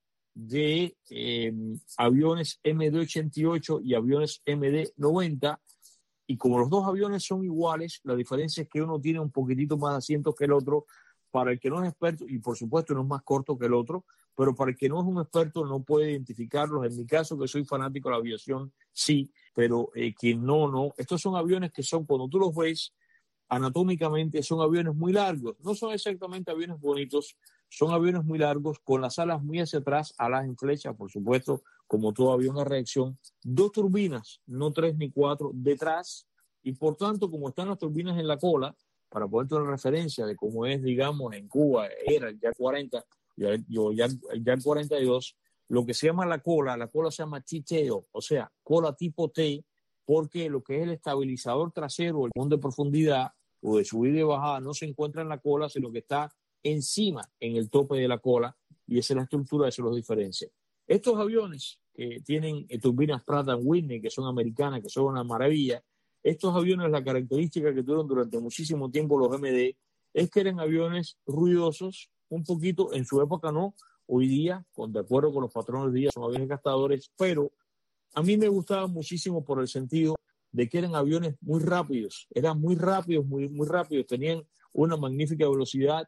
de eh, aviones M D ochenta y ocho y aviones M D noventa, y como los dos aviones son iguales, la diferencia es que uno tiene un poquitito más de asientos que el otro. Para el que no es experto, y por supuesto no es más corto que el otro, pero para el que no es un experto no puede identificarlos. En mi caso, que soy fanático de la aviación, sí, pero eh, quien no, no. Estos son aviones que son, cuando tú los ves anatómicamente, son aviones muy largos. No son exactamente aviones bonitos, son aviones muy largos, con las alas muy hacia atrás, alas en flecha, por supuesto, como todo avión a reacción. Dos turbinas, no tres ni cuatro, detrás, y por tanto, como están las turbinas en la cola, para poder tener referencia de cómo es, digamos, en Cuba, era el Yak cuarenta, ya el Yak cuarenta y dos, lo que se llama la cola, la cola se llama T-tail, o sea, cola tipo T, porque lo que es el estabilizador trasero, el punto de profundidad o de subida y bajada, no se encuentra en la cola, sino que está encima, en el tope de la cola, y esa es la estructura, eso los diferencia. Estos aviones que tienen eh, turbinas Pratt and Whitney, que son americanas, que son una maravilla, estos aviones, la característica que tuvieron durante muchísimo tiempo los M D, es que eran aviones ruidosos, un poquito, en su época no, hoy día, con, de acuerdo con los patrones de día, son aviones gastadores, pero a mí me gustaban muchísimo por el sentido de que eran aviones muy rápidos, eran muy rápidos, muy, muy rápidos, tenían una magnífica velocidad,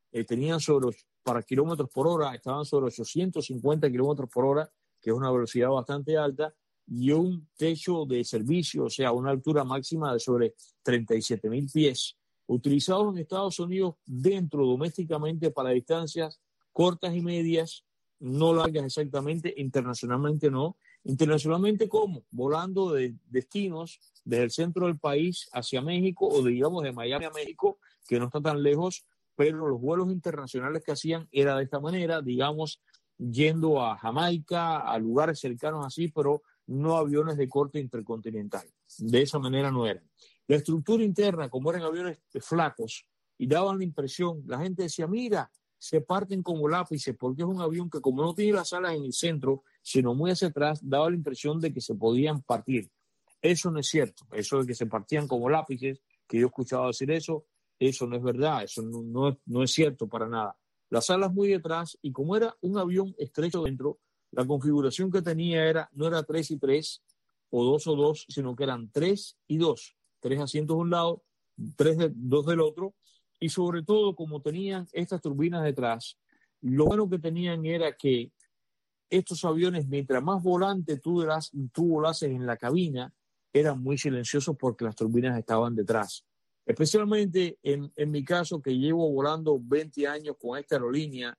eh, tenían sobre, para kilómetros por hora, estaban sobre ochocientos cincuenta kilómetros por hora, que es una velocidad bastante alta, y un techo de servicio, o sea, una altura máxima de sobre treinta y siete mil pies, utilizados en Estados Unidos dentro domésticamente para distancias cortas y medias, no largas exactamente, internacionalmente no. Internacionalmente, ¿cómo? Volando de destinos desde el centro del país hacia México, o de, digamos de Miami a México, que no está tan lejos, pero los vuelos internacionales que hacían era de esta manera, digamos, yendo a Jamaica, a lugares cercanos así, pero no aviones de corte intercontinental. De esa manera no eran. La estructura interna, como eran aviones flacos, y daban la impresión, la gente decía, mira, se parten como lápices, porque es un avión que como no tiene las alas en el centro, sino muy hacia atrás, daba la impresión de que se podían partir. Eso no es cierto. Eso de que se partían como lápices, que yo he escuchado decir eso, eso no es verdad, eso no, no, es, no es cierto para nada. Las alas muy detrás, y como era un avión estrecho dentro, la configuración que tenía era, no era tres y tres, o dos o dos, sino que eran tres y dos. Tres asientos de un lado, tres de, dos del otro, y sobre todo, como tenían estas turbinas detrás, lo bueno que tenían era que estos aviones, mientras más volante tú, eras, tú volases en la cabina, eran muy silenciosos porque las turbinas estaban detrás. Especialmente en, en mi caso, que llevo volando veinte años con esta aerolínea,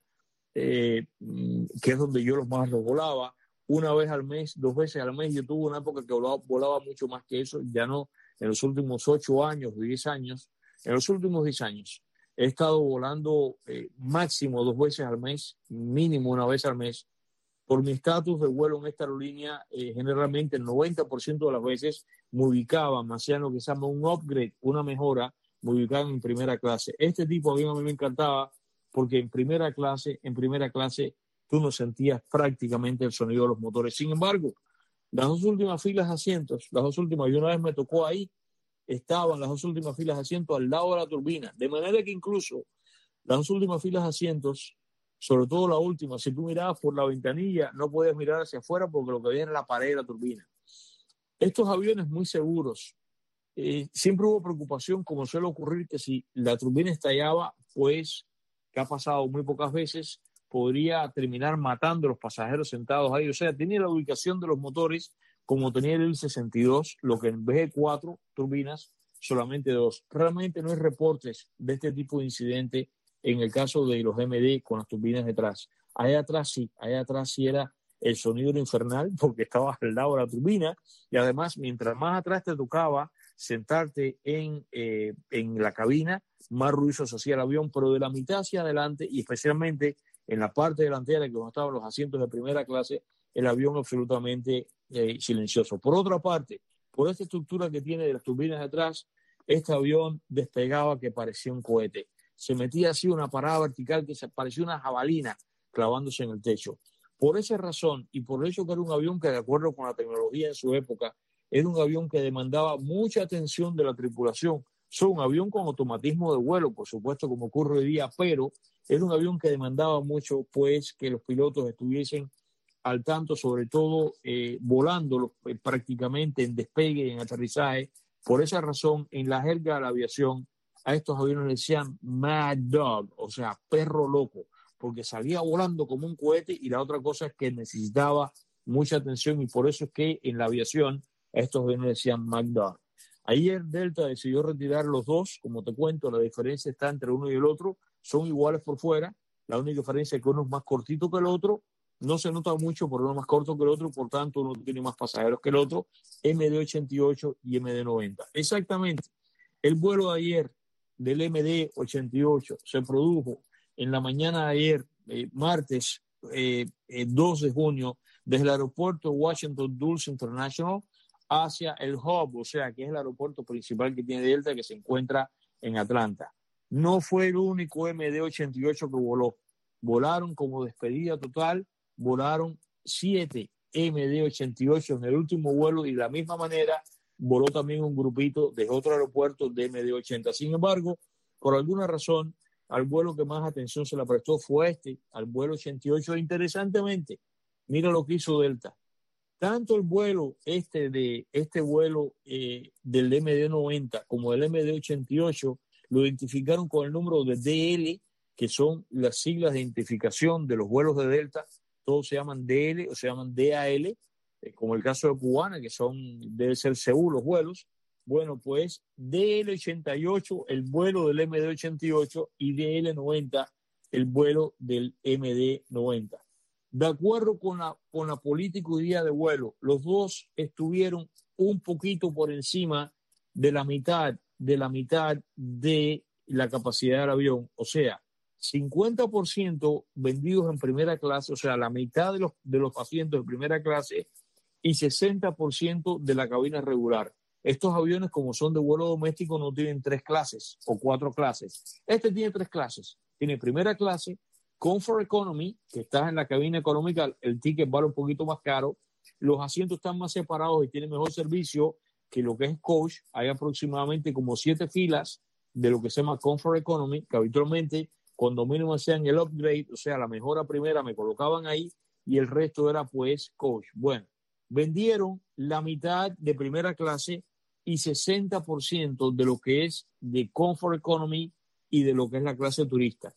eh, que es donde yo los más los volaba, una vez al mes, dos veces al mes. Yo tuve una época que volaba, volaba mucho más que eso, ya no en los últimos ocho años, diez años, en los últimos diez años he estado volando eh, máximo dos veces al mes, mínimo una vez al mes. Por mi estatus de vuelo en esta aerolínea, eh, generalmente el noventa por ciento de las veces me ubicaban, me hacían lo que se llama un upgrade, una mejora, me ubicaban en primera clase. Este tipo de avión a mí me encantaba porque en primera clase, en primera clase, tú no sentías prácticamente el sonido de los motores. Sin embargo, las dos últimas filas de asientos, las dos últimas, y una vez me tocó ahí, estaban las dos últimas filas de asientos al lado de la turbina, de manera que incluso las dos últimas filas de asientos, sobre todo la última, si tú mirabas por la ventanilla, no podías mirar hacia afuera porque lo que veía era la pared de la turbina. Estos aviones muy seguros, eh, siempre hubo preocupación, como suele ocurrir, que si la turbina estallaba, pues, que ha pasado muy pocas veces, podría terminar matando a los pasajeros sentados ahí. O sea, tenía la ubicación de los motores como tenía el sesenta y dos, lo que en vez de cuatro turbinas, solamente dos. Realmente no hay reportes de este tipo de incidente en el caso de los M D con las turbinas detrás. Allá atrás sí, allá atrás sí era el sonido era infernal porque estabas al lado de la turbina, y además mientras más atrás te tocaba sentarte en, eh, en la cabina, más ruido se hacía el avión, pero de la mitad hacia adelante, y especialmente en la parte delantera, que donde estaban los asientos de primera clase, el avión absolutamente eh, silencioso. Por otra parte, por esta estructura que tiene de las turbinas de atrás, este avión despegaba que parecía un cohete. Se metía así una parada vertical que se parecía una jabalina clavándose en el techo. Por esa razón, y por eso que era un avión que, de acuerdo con la tecnología en su época, era un avión que demandaba mucha atención de la tripulación. Es un avión con automatismo de vuelo, por supuesto, como ocurre hoy día, pero era un avión que demandaba mucho, pues, que los pilotos estuviesen al tanto, sobre todo eh, volando eh, prácticamente en despegue y en aterrizaje. Por esa razón, en la jerga de la aviación, a estos aviones les decían Mad Dog, o sea, perro loco, porque salía volando como un cohete, y la otra cosa es que necesitaba mucha atención, y por eso es que en la aviación a estos aviones les decían Mad Dog. Ayer Delta decidió retirar los dos, como te cuento, la diferencia está entre uno y el otro, son iguales por fuera, la única diferencia es que uno es más cortito que el otro, no se nota mucho por uno más corto que el otro, por tanto uno tiene más pasajeros que el otro, M D ochenta y ocho y M D noventa. Exactamente, el vuelo de ayer del M D ochenta y ocho se produjo en la mañana de ayer, eh, martes eh, eh, dos de junio, desde el aeropuerto Washington Dulles International hacia el hub, o sea, que es el aeropuerto principal que tiene Delta, que se encuentra en Atlanta. No fue el único M D ochenta y ocho que voló. Volaron como despedida total, volaron siete M D ochenta y ocho en el último vuelo, y de la misma manera voló también un grupito de otro aeropuerto de M D ochenta. Sin embargo, por alguna razón, al vuelo que más atención se le prestó fue este, al vuelo ochenta y ocho. Interesantemente, mira lo que hizo Delta. Tanto el vuelo este de este vuelo eh, del M D noventa como el M D ochenta y ocho lo identificaron con el número de D L, que que son las siglas de identificación de los vuelos de Delta. Todos se llaman D L o se llaman D A L, eh, como el caso de Cubana, que son, debe ser C U los vuelos. Bueno, pues D L ochenta y ocho, el vuelo del M D ochenta y ocho, y D L noventa, el vuelo del M D noventa. De acuerdo con la, con la política y día de vuelo, los dos estuvieron un poquito por encima de la mitad, de la mitad de la capacidad del avión. O sea, cincuenta por ciento vendidos en primera clase, o sea, la mitad de los, de los asientos de primera clase, y sesenta por ciento de la cabina regular. Estos aviones, como son de vuelo doméstico, no tienen tres clases o cuatro clases. Este tiene tres clases. Tiene primera clase, Comfort Economy, que estás en la cabina económica, el ticket vale un poquito más caro, los asientos están más separados y tienen mejor servicio que lo que es Coach. Hay aproximadamente como siete filas de lo que se llama Comfort Economy, que habitualmente cuando mínimo hacían el upgrade, o sea, la mejora primera, me colocaban ahí y el resto era pues Coach. Bueno, vendieron la mitad de primera clase y sesenta por ciento de lo que es de Comfort Economy y de lo que es la clase turista.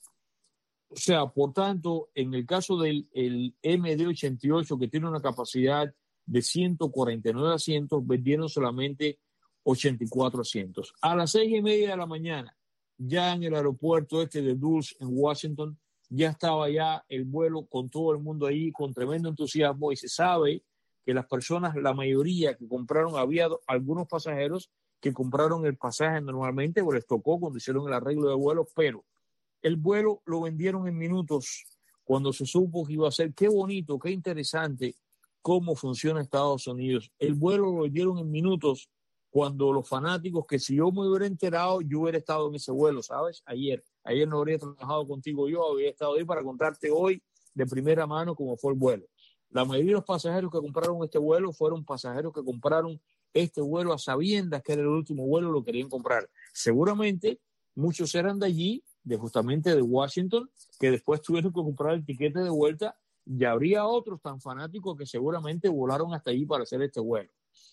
O sea, por tanto, en el caso del el M D ochenta y ocho, que tiene una capacidad de ciento cuarenta y nueve asientos, vendieron solamente ochenta y cuatro asientos. A las seis y media de la mañana, ya en el aeropuerto este de Dulles, en Washington, ya estaba ya el vuelo con todo el mundo ahí, con tremendo entusiasmo, y se sabe que las personas, la mayoría que compraron, había algunos pasajeros que compraron el pasaje normalmente, o les tocó cuando hicieron el arreglo de vuelo, pero el vuelo lo vendieron en minutos cuando se supo que iba a ser. Qué bonito, qué interesante cómo funciona Estados Unidos. El vuelo lo vendieron en minutos cuando los fanáticos, que si yo me hubiera enterado, yo hubiera estado en ese vuelo, ¿sabes? Ayer, ayer no habría trabajado contigo yo, habría estado ahí para contarte hoy de primera mano cómo fue el vuelo. La mayoría de los pasajeros que compraron este vuelo fueron pasajeros que compraron este vuelo a sabiendas que era el último vuelo, lo querían comprar. Seguramente muchos eran de allí, de justamente de Washington, que después tuvieron que comprar el tiquete de vuelta, y habría otros tan fanáticos que seguramente volaron hasta allí para hacer este vuelo.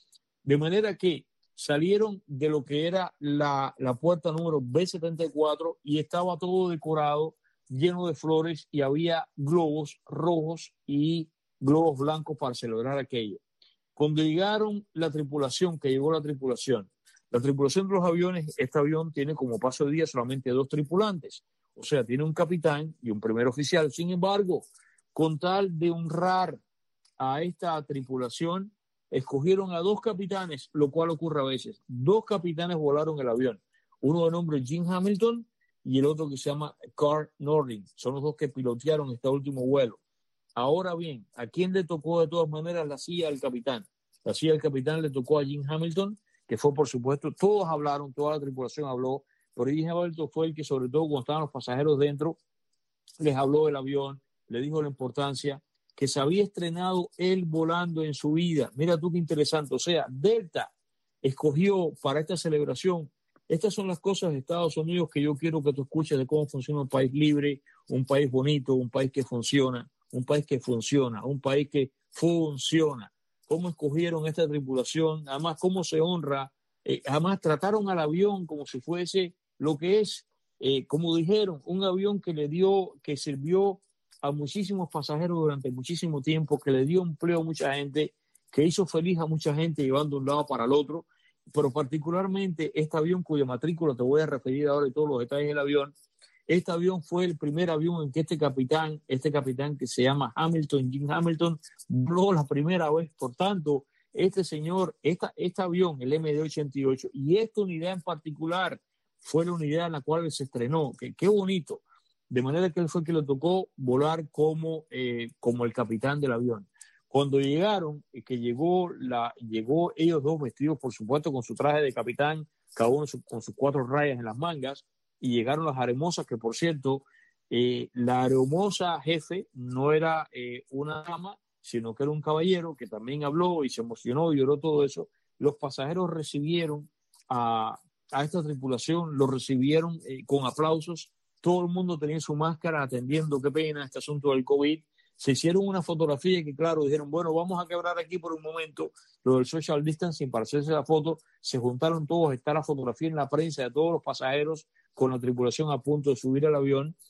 De manera que salieron de lo que era la, la puerta número B setenta y cuatro y estaba todo decorado, lleno de flores, y había globos rojos y globos blancos para celebrar aquello. Cuando llegaron la tripulación, que llegó la tripulación, la tripulación de los aviones, este avión tiene como paso de día solamente dos tripulantes, o sea, tiene un capitán y un primer oficial. Sin embargo, con tal de honrar a esta tripulación, escogieron a dos capitanes, lo cual ocurre a veces. Dos capitanes volaron el avión, uno de nombre Jim Hamilton y el otro que se llama Carl Nordling. Son los dos que pilotearon este último vuelo. Ahora bien, ¿a quién le tocó de todas maneras la silla del capitán? La silla del capitán le tocó a Jim Hamilton, que fue, por supuesto, todos hablaron, toda la tripulación habló, pero Jim Hamilton fue el que, sobre todo cuando estaban los pasajeros dentro, les habló del avión, le dijo la importancia, que se había estrenado él volando en su vida. Mira tú qué interesante. O sea, Delta escogió para esta celebración. Estas son las cosas de Estados Unidos que yo quiero que tú escuches, de cómo funciona un país libre, un país bonito, un país que funciona, un país que funciona, un país que funciona. Cómo escogieron esta tripulación, además cómo se honra, eh, además trataron al avión como si fuese lo que es, eh, como dijeron, un avión que le dio, que sirvió a muchísimos pasajeros durante muchísimo tiempo, que le dio empleo a mucha gente, que hizo feliz a mucha gente llevando de un lado para el otro, pero particularmente este avión cuya matrícula te voy a referir ahora y todos los detalles del avión. Este avión fue el primer avión en que este capitán, este capitán que se llama Hamilton, Jim Hamilton, voló la primera vez. Por tanto, este señor, esta, este avión, el M D ochenta y ocho, y esta unidad en particular, fue la unidad en la cual se estrenó. Que, qué bonito. De manera que él fue el que le tocó volar como, eh, como el capitán del avión. Cuando llegaron, que llegó, la, llegó ellos dos vestidos, por supuesto, con su traje de capitán, cada uno su, con sus cuatro rayas en las mangas, y llegaron las aeromosas, que por cierto, eh, la aeromosa jefe no era eh, una dama, sino que era un caballero que también habló y se emocionó y lloró todo eso. Los pasajeros recibieron a, a esta tripulación, lo recibieron eh, con aplausos. Todo el mundo tenía su máscara atendiendo, qué pena, este asunto del COVID. Se hicieron una fotografía que, claro, dijeron, bueno, vamos a quebrar aquí por un momento lo del social distancing para hacerse la foto. Se juntaron todos, está la fotografía en la prensa de todos los pasajeros con la tripulación a punto de subir al avión.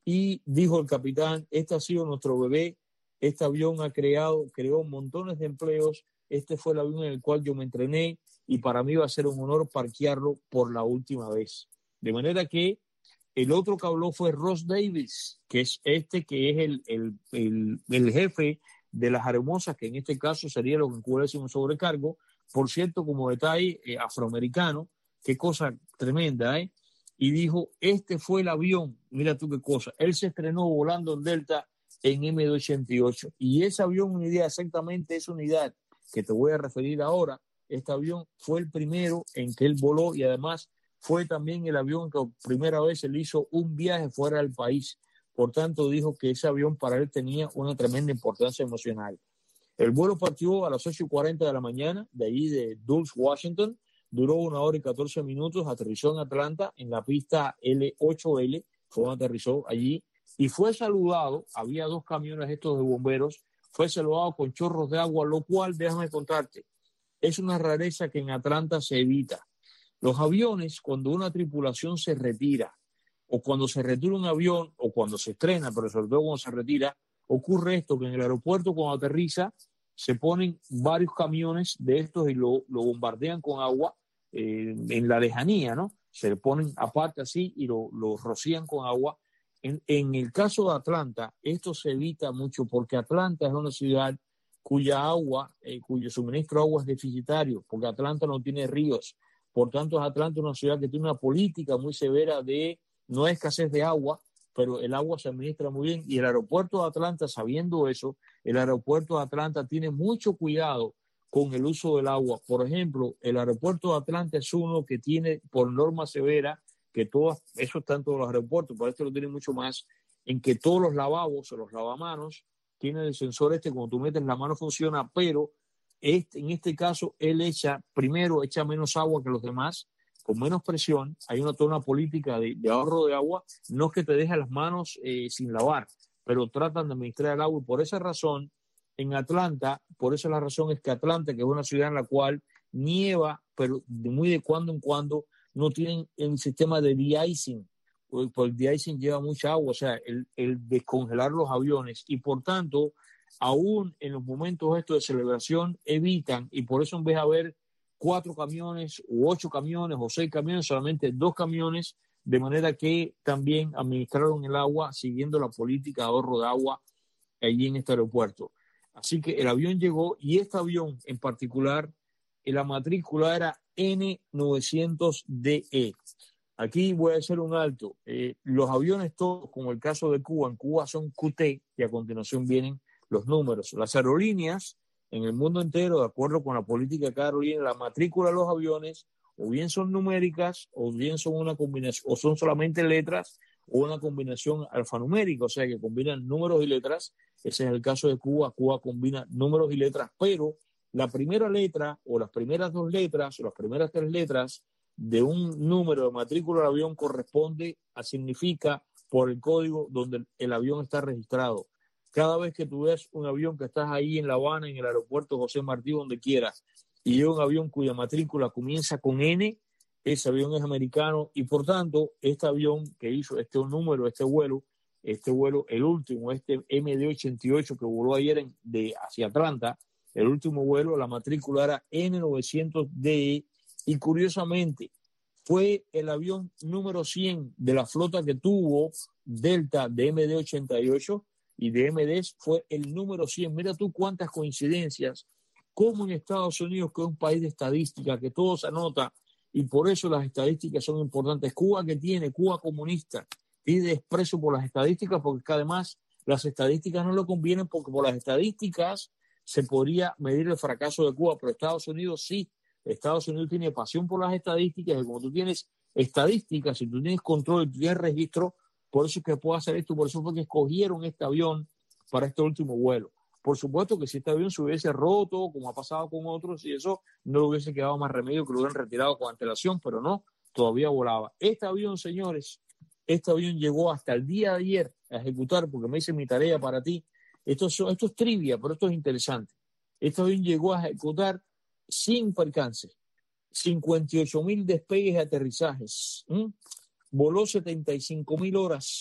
y dijo el capitán, este ha sido nuestro bebé, este avión ha creado, creó montones de empleos, este fue el avión en el cual yo me entrené y para mí va a ser un honor parquearlo por la última vez. De manera que el otro que habló fue Ross Davis, que es este que es el, el, el, el jefe de las aeromosas, que en este caso sería lo que encubre un sobrecargo. Por cierto, como detalle, eh, afroamericano, qué cosa tremenda, ¿eh? Y dijo, este fue el avión, mira tú qué cosa, él se estrenó volando en Delta en M D ochenta y ocho, y ese avión, una idea exactamente esa unidad que te voy a referir ahora, este avión fue el primero en que él voló y además fue también el avión que por primera vez él hizo un viaje fuera del país. Por tanto, dijo que ese avión para él tenía una tremenda importancia emocional. El vuelo partió a las ocho y cuarenta de la mañana, de allí de Dulles, Washington, duró una hora y catorce minutos, aterrizó en Atlanta, en la pista L ocho L, fue donde aterrizó allí, y fue saludado, había dos camiones estos de bomberos, fue saludado con chorros de agua, lo cual, déjame contarte, es una rareza que en Atlanta se evita. Los aviones, cuando una tripulación se retira, o cuando se retira un avión, o cuando se estrena, pero sobre todo cuando se retira, ocurre esto, que en el aeropuerto cuando aterriza, se ponen varios camiones de estos y lo, lo bombardean con agua eh, en la lejanía, ¿no? Se le ponen aparte así y lo, lo rocían con agua. En, en el caso de Atlanta, esto se evita mucho porque Atlanta es una ciudad cuya agua, eh, cuyo suministro de agua es deficitario, porque Atlanta no tiene ríos. Por tanto, Atlanta es una ciudad que tiene una política muy severa de no hay escasez de agua, pero el agua se administra muy bien. Y el aeropuerto de Atlanta, sabiendo eso, el aeropuerto de Atlanta tiene mucho cuidado con el uso del agua. Por ejemplo, el aeropuerto de Atlanta es uno que tiene por norma severa, que todas, eso está en todos los aeropuertos, pero este lo tiene mucho más, en que todos los lavabos o los lavamanos tienen el sensor este, cuando tú metes la mano funciona, pero este, en este caso él echa, primero echa menos agua que los demás, con menos presión, hay una, toda una política de, de ahorro de agua, no es que te deje las manos eh, sin lavar, pero tratan de administrar el agua y por esa razón en Atlanta, por esa la razón es que Atlanta, que es una ciudad en la cual nieva, pero de muy de cuando en cuando, no tienen el sistema de de-icing, porque el de-icing lleva mucha agua, o sea, el, el descongelar los aviones y por tanto, aún en los momentos estos de celebración evitan y por eso en vez de haber cuatro camiones u ocho camiones o seis camiones, solamente dos camiones, de manera que también administraron el agua siguiendo la política de ahorro de agua allí en este aeropuerto. Así que el avión llegó y este avión en particular, la matrícula era N novecientos D E. Aquí voy a hacer un alto. Eh, los aviones todos, como el caso de Cuba, en Cuba son Q T y a continuación vienen los números. Las aerolíneas en el mundo entero, de acuerdo con la política de cada aerolínea, la matrícula de los aviones o bien son numéricas o bien son una combinación, o son solamente letras o una combinación alfanumérica, o sea que combinan números y letras. Ese es el caso de Cuba. Cuba combina números y letras, pero la primera letra o las primeras dos letras o las primeras tres letras de un número de matrícula del avión corresponde a, significa por el código donde el avión está registrado. Cada vez que tú ves un avión que estás ahí en La Habana, en el aeropuerto José Martí, donde quieras, y llega un avión cuya matrícula comienza con N, ese avión es americano y por tanto este avión que hizo este número, este vuelo, este vuelo, el último, este M D ochenta y ocho que voló ayer en, de, hacia Atlanta, el último vuelo, la matrícula era N novecientos D E y curiosamente fue el avión número cien de la flota que tuvo Delta de M D ochenta y ocho y de M D fue el número cien. Mira tú cuántas coincidencias, como en Estados Unidos, que es un país de estadística, que todo se anota y por eso las estadísticas son importantes. Cuba que tiene, Cuba comunista, y desprecio por las estadísticas porque además las estadísticas no lo convienen porque por las estadísticas se podría medir el fracaso de Cuba, pero Estados Unidos sí. Estados Unidos tiene pasión por las estadísticas y como tú tienes estadísticas, si tú tienes control y tú tienes registro, por eso es que puedo hacer esto, por eso fue que escogieron este avión para este último vuelo. Por supuesto que si este avión se hubiese roto, como ha pasado con otros, y eso no le hubiese quedado más remedio que lo hubieran retirado con antelación, pero no, todavía volaba. Este avión, señores, este avión llegó hasta el día de ayer a ejecutar, porque me hice mi tarea para ti. Esto es, esto es trivia, pero esto es interesante. Este avión llegó a ejecutar sin percance, cincuenta y ocho mil despegues y aterrizajes, ¿m? Voló setenta y cinco mil horas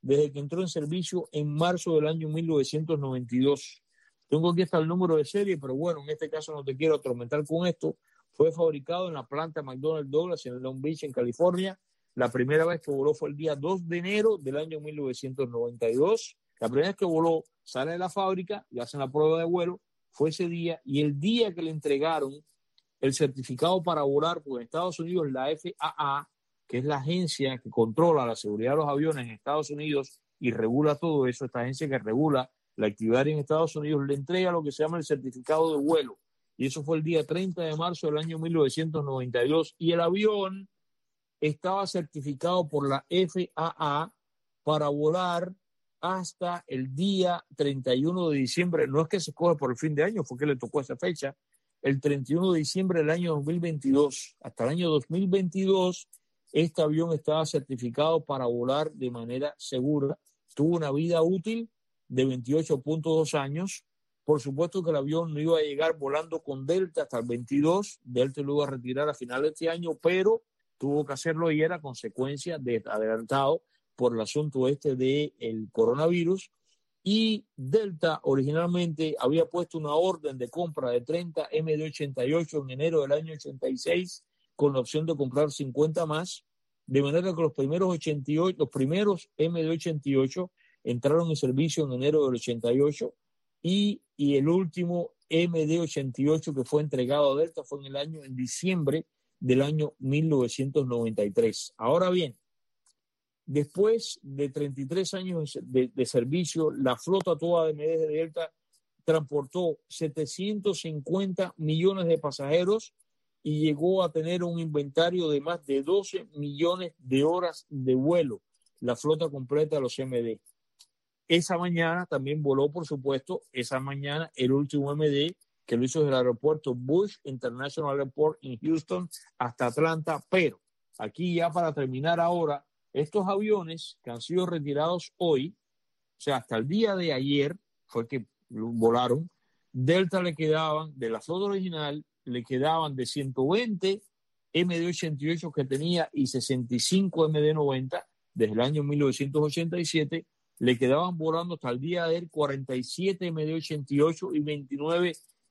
desde que entró en servicio en marzo del año mil novecientos noventa y dos. Tengo aquí hasta el número de serie, pero bueno, en este caso no te quiero atormentar con esto. Fue fabricado en la planta McDonnell Douglas en Long Beach, en California. La primera vez que voló fue el día dos de enero del año mil novecientos noventa y dos. La primera vez que voló, sale de la fábrica, le hacen la prueba de vuelo, fue ese día, y el día que le entregaron el certificado para volar, pues en Estados Unidos la F A A, que es la agencia que controla la seguridad de los aviones en Estados Unidos y regula todo eso, esta agencia que regula la actividad en Estados Unidos, le entrega lo que se llama el certificado de vuelo. Y eso fue el día treinta de marzo del año mil novecientos noventa y dos. Y el avión estaba certificado por la F A A para volar hasta el día treinta y uno de diciembre. No es que se coge por el fin de año, fue que le tocó esa fecha. El treinta y uno de diciembre del año dos mil veintidós. Hasta el año dos mil veintidós, este avión estaba certificado para volar de manera segura. Tuvo una vida útil de veintiocho punto dos años. Por supuesto que el avión no iba a llegar volando con Delta hasta el veintidós. Delta lo iba a retirar a finales de este año, pero tuvo que hacerlo y era consecuencia de adelantado por el asunto este del coronavirus. Y Delta originalmente había puesto una orden de compra de treinta M D ochenta y ocho en enero del año ochenta y seis, con la opción de comprar cincuenta más, de manera que los primeros ochenta y ocho, los primeros M D ochenta y ocho entraron en servicio en enero del ochenta y ocho, y, y el último M D ochenta y ocho que fue entregado a Delta fue en el año, en diciembre del año mil novecientos noventa y tres. Ahora bien, después de treinta y tres años de, de servicio, la flota toda de M D de Delta transportó setecientos cincuenta millones de pasajeros y llegó a tener un inventario de más de doce millones de horas de vuelo, la flota completa de los M D. Esa mañana también voló, por supuesto, esa mañana el último M D, que lo hizo desde el aeropuerto Bush International Airport en Houston hasta Atlanta. Pero aquí ya para terminar ahora, estos aviones que han sido retirados hoy, o sea, hasta el día de ayer fue que volaron, Delta le quedaban, de la flota original, le quedaban de ciento veinte M D ochenta y ocho que tenía y sesenta y cinco M D noventa desde el año mil novecientos ochenta y siete, le quedaban volando hasta el día de ayer cuarenta y siete M D ochenta y ocho y veintinueve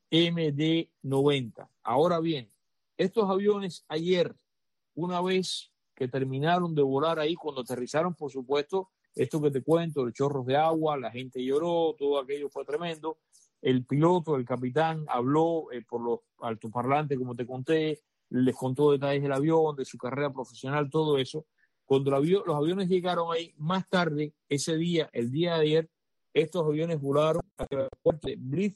M D noventa. Ahora bien, estos aviones ayer, una vez que terminaron de volar ahí, cuando aterrizaron, por supuesto, esto que te cuento, los chorros de agua, la gente lloró, todo aquello fue tremendo. El piloto, el capitán, habló eh, por los altoparlantes, como te conté, les contó detalles del avión, de su carrera profesional, todo eso. Cuando el avión, los aviones llegaron ahí, más tarde, ese día, el día de ayer, estos aviones volaron a el aeropuerto de Bliss,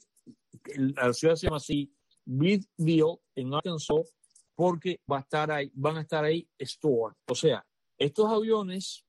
la ciudad se llama así, Blissville, en Arkansas, porque va a estar ahí, van a estar ahí stored. O sea, estos aviones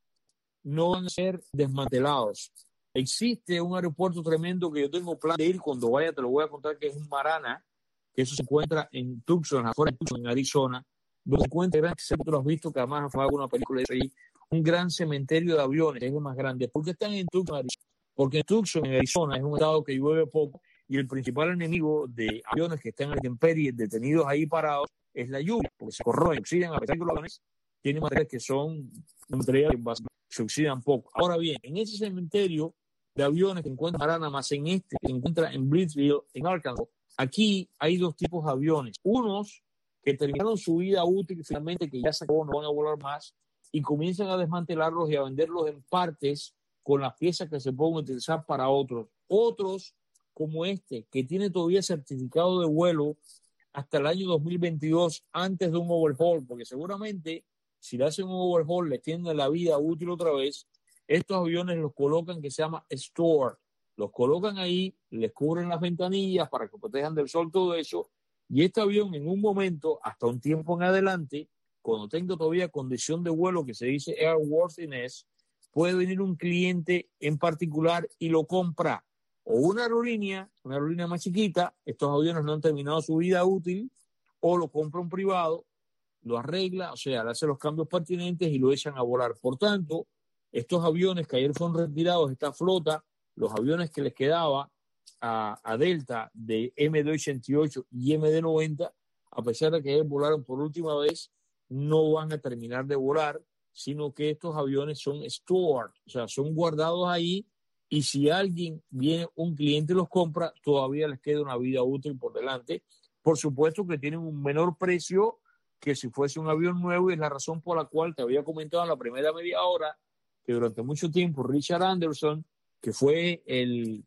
no van a ser desmantelados. Existe un aeropuerto tremendo que yo tengo plan de ir cuando vaya, te lo voy a contar, que es en Marana, que eso se encuentra en Tucson, afuera de Tucson, en Arizona, donde se encuentra gran, que tú lo has visto, que además fue alguna película de eso ahí, un gran cementerio de aviones, es el más grande. ¿Por qué están en Tucson, Arizona? Porque en Tucson, en Arizona, es un estado que llueve poco y el principal enemigo de aviones que están en la intemperie, detenidos ahí parados, es la lluvia, porque se corroen, se oxidan, a pesar de que los aviones tienen materiales que son materiales que se oxidan poco. Ahora bien, en ese cementerio de aviones que encuentra Marana, más en este que se encuentra en Blissville, en Arkansas, aquí hay dos tipos de aviones. Unos que terminaron su vida útil, finalmente que ya se acabó, no van a volar más, y comienzan a desmantelarlos y a venderlos en partes con las piezas que se pueden utilizar para otros. Otros, como este, que tiene todavía certificado de vuelo hasta el año dos mil veintidós, antes de un overhaul, porque seguramente si le hacen un overhaul, le extienden la vida útil otra vez. Estos aviones los colocan, que se llama store, los colocan ahí, les cubren las ventanillas para que protejan del sol, todo eso, y este avión en un momento, hasta un tiempo en adelante, cuando tenga todavía condición de vuelo que se dice airworthiness, puede venir un cliente en particular y lo compra, o una aerolínea, una aerolínea más chiquita, estos aviones no han terminado su vida útil, o lo compra un privado, lo arregla, o sea, le hace los cambios pertinentes y lo echan a volar. Por tanto, estos aviones que ayer fueron retirados, esta flota, los aviones que les quedaba a, a Delta de M D ochenta y ocho y M D noventa, a pesar de que ayer volaron por última vez, no van a terminar de volar, sino que estos aviones son stored, o sea, son guardados ahí, y si alguien viene, un cliente los compra, todavía les queda una vida útil por delante. Por supuesto que tienen un menor precio que si fuese un avión nuevo, y es la razón por la cual te había comentado en la primera media hora que durante mucho tiempo Richard Anderson, que fue el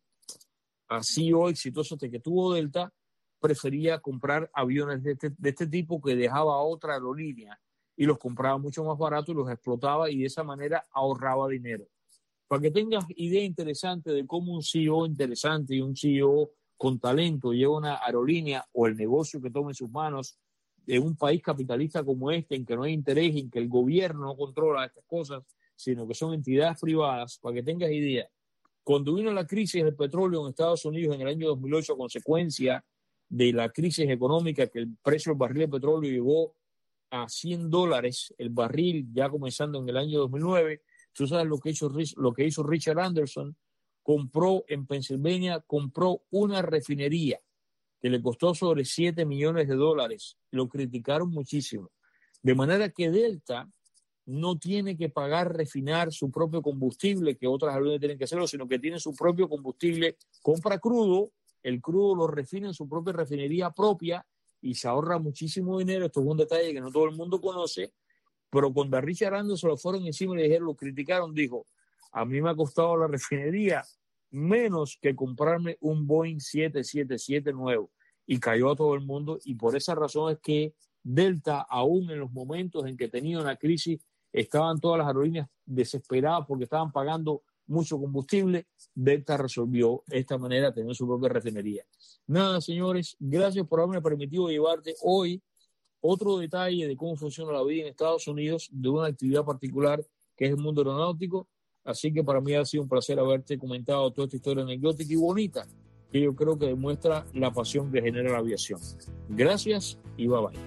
C E O exitoso que tuvo Delta, prefería comprar aviones de este, de este tipo, que dejaba a otra aerolínea y los compraba mucho más barato y los explotaba, y de esa manera ahorraba dinero. Para que tengas idea interesante de cómo un C E O interesante y un C E O con talento lleva una aerolínea o el negocio que toma en sus manos en un país capitalista como este, en que no hay interés, en que el gobierno no controla estas cosas, sino que son entidades privadas. Para que tengas idea, cuando vino la crisis del petróleo en Estados Unidos en el año dos mil ocho, a consecuencia de la crisis económica, que el precio del barril de petróleo llegó a cien dólares el barril, ya comenzando en el año dos mil nueve, tú sabes lo que hizo, lo que hizo Richard Anderson. Compró en Pensilvania, compró una refinería que le costó sobre siete millones de dólares. Lo criticaron muchísimo. De manera que Delta no tiene que pagar refinar su propio combustible, que otras aerolíneas tienen que hacerlo, sino que tiene su propio combustible, compra crudo, el crudo lo refina en su propia refinería propia y se ahorra muchísimo dinero. Esto es un detalle que no todo el mundo conoce, pero cuando a Richard Anderson lo fueron encima y le dijeron, lo criticaron, dijo, a mí me ha costado la refinería menos que comprarme un Boeing siete siete siete nuevo, y cayó a todo el mundo. Y por esa razón es que Delta, aún en los momentos en que tenía una crisis, estaban todas las aerolíneas desesperadas porque estaban pagando mucho combustible. Delta resolvió de esta manera tener su propia refinería. Nada, señores, gracias por haberme permitido llevarte hoy otro detalle de cómo funciona la vida en Estados Unidos, de una actividad particular que es el mundo aeronáutico. Así que para mí ha sido un placer haberte comentado toda esta historia anecdótica y bonita, que yo creo que demuestra la pasión que genera la aviación. Gracias y bye bye.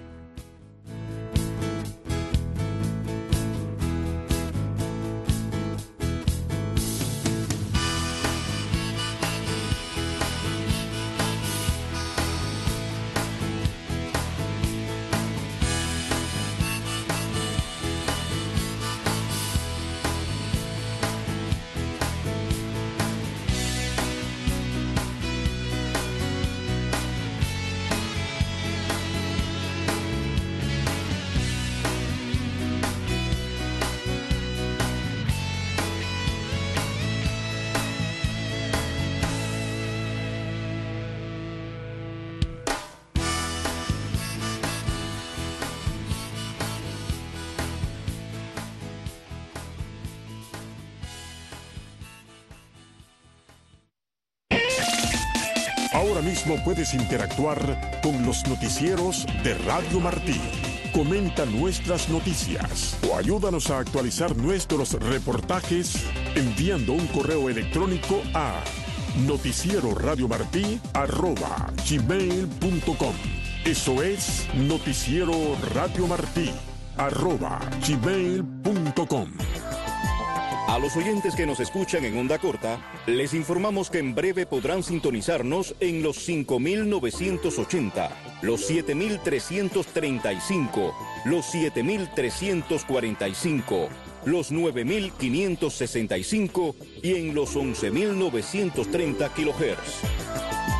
Ahora mismo puedes interactuar con los noticieros de Radio Martí. Comenta nuestras noticias o ayúdanos a actualizar nuestros reportajes enviando un correo electrónico a noticieroradiomartí arroba gmail punto com. Eso es noticieroradiomartí arroba gmail punto com. A los oyentes que nos escuchan en onda corta, les informamos que en breve podrán sintonizarnos en los cinco mil novecientos ochenta, los siete mil trescientos treinta y cinco, los siete mil trescientos cuarenta y cinco, los nueve mil quinientos sesenta y cinco y en los once mil novecientos treinta kilohertz.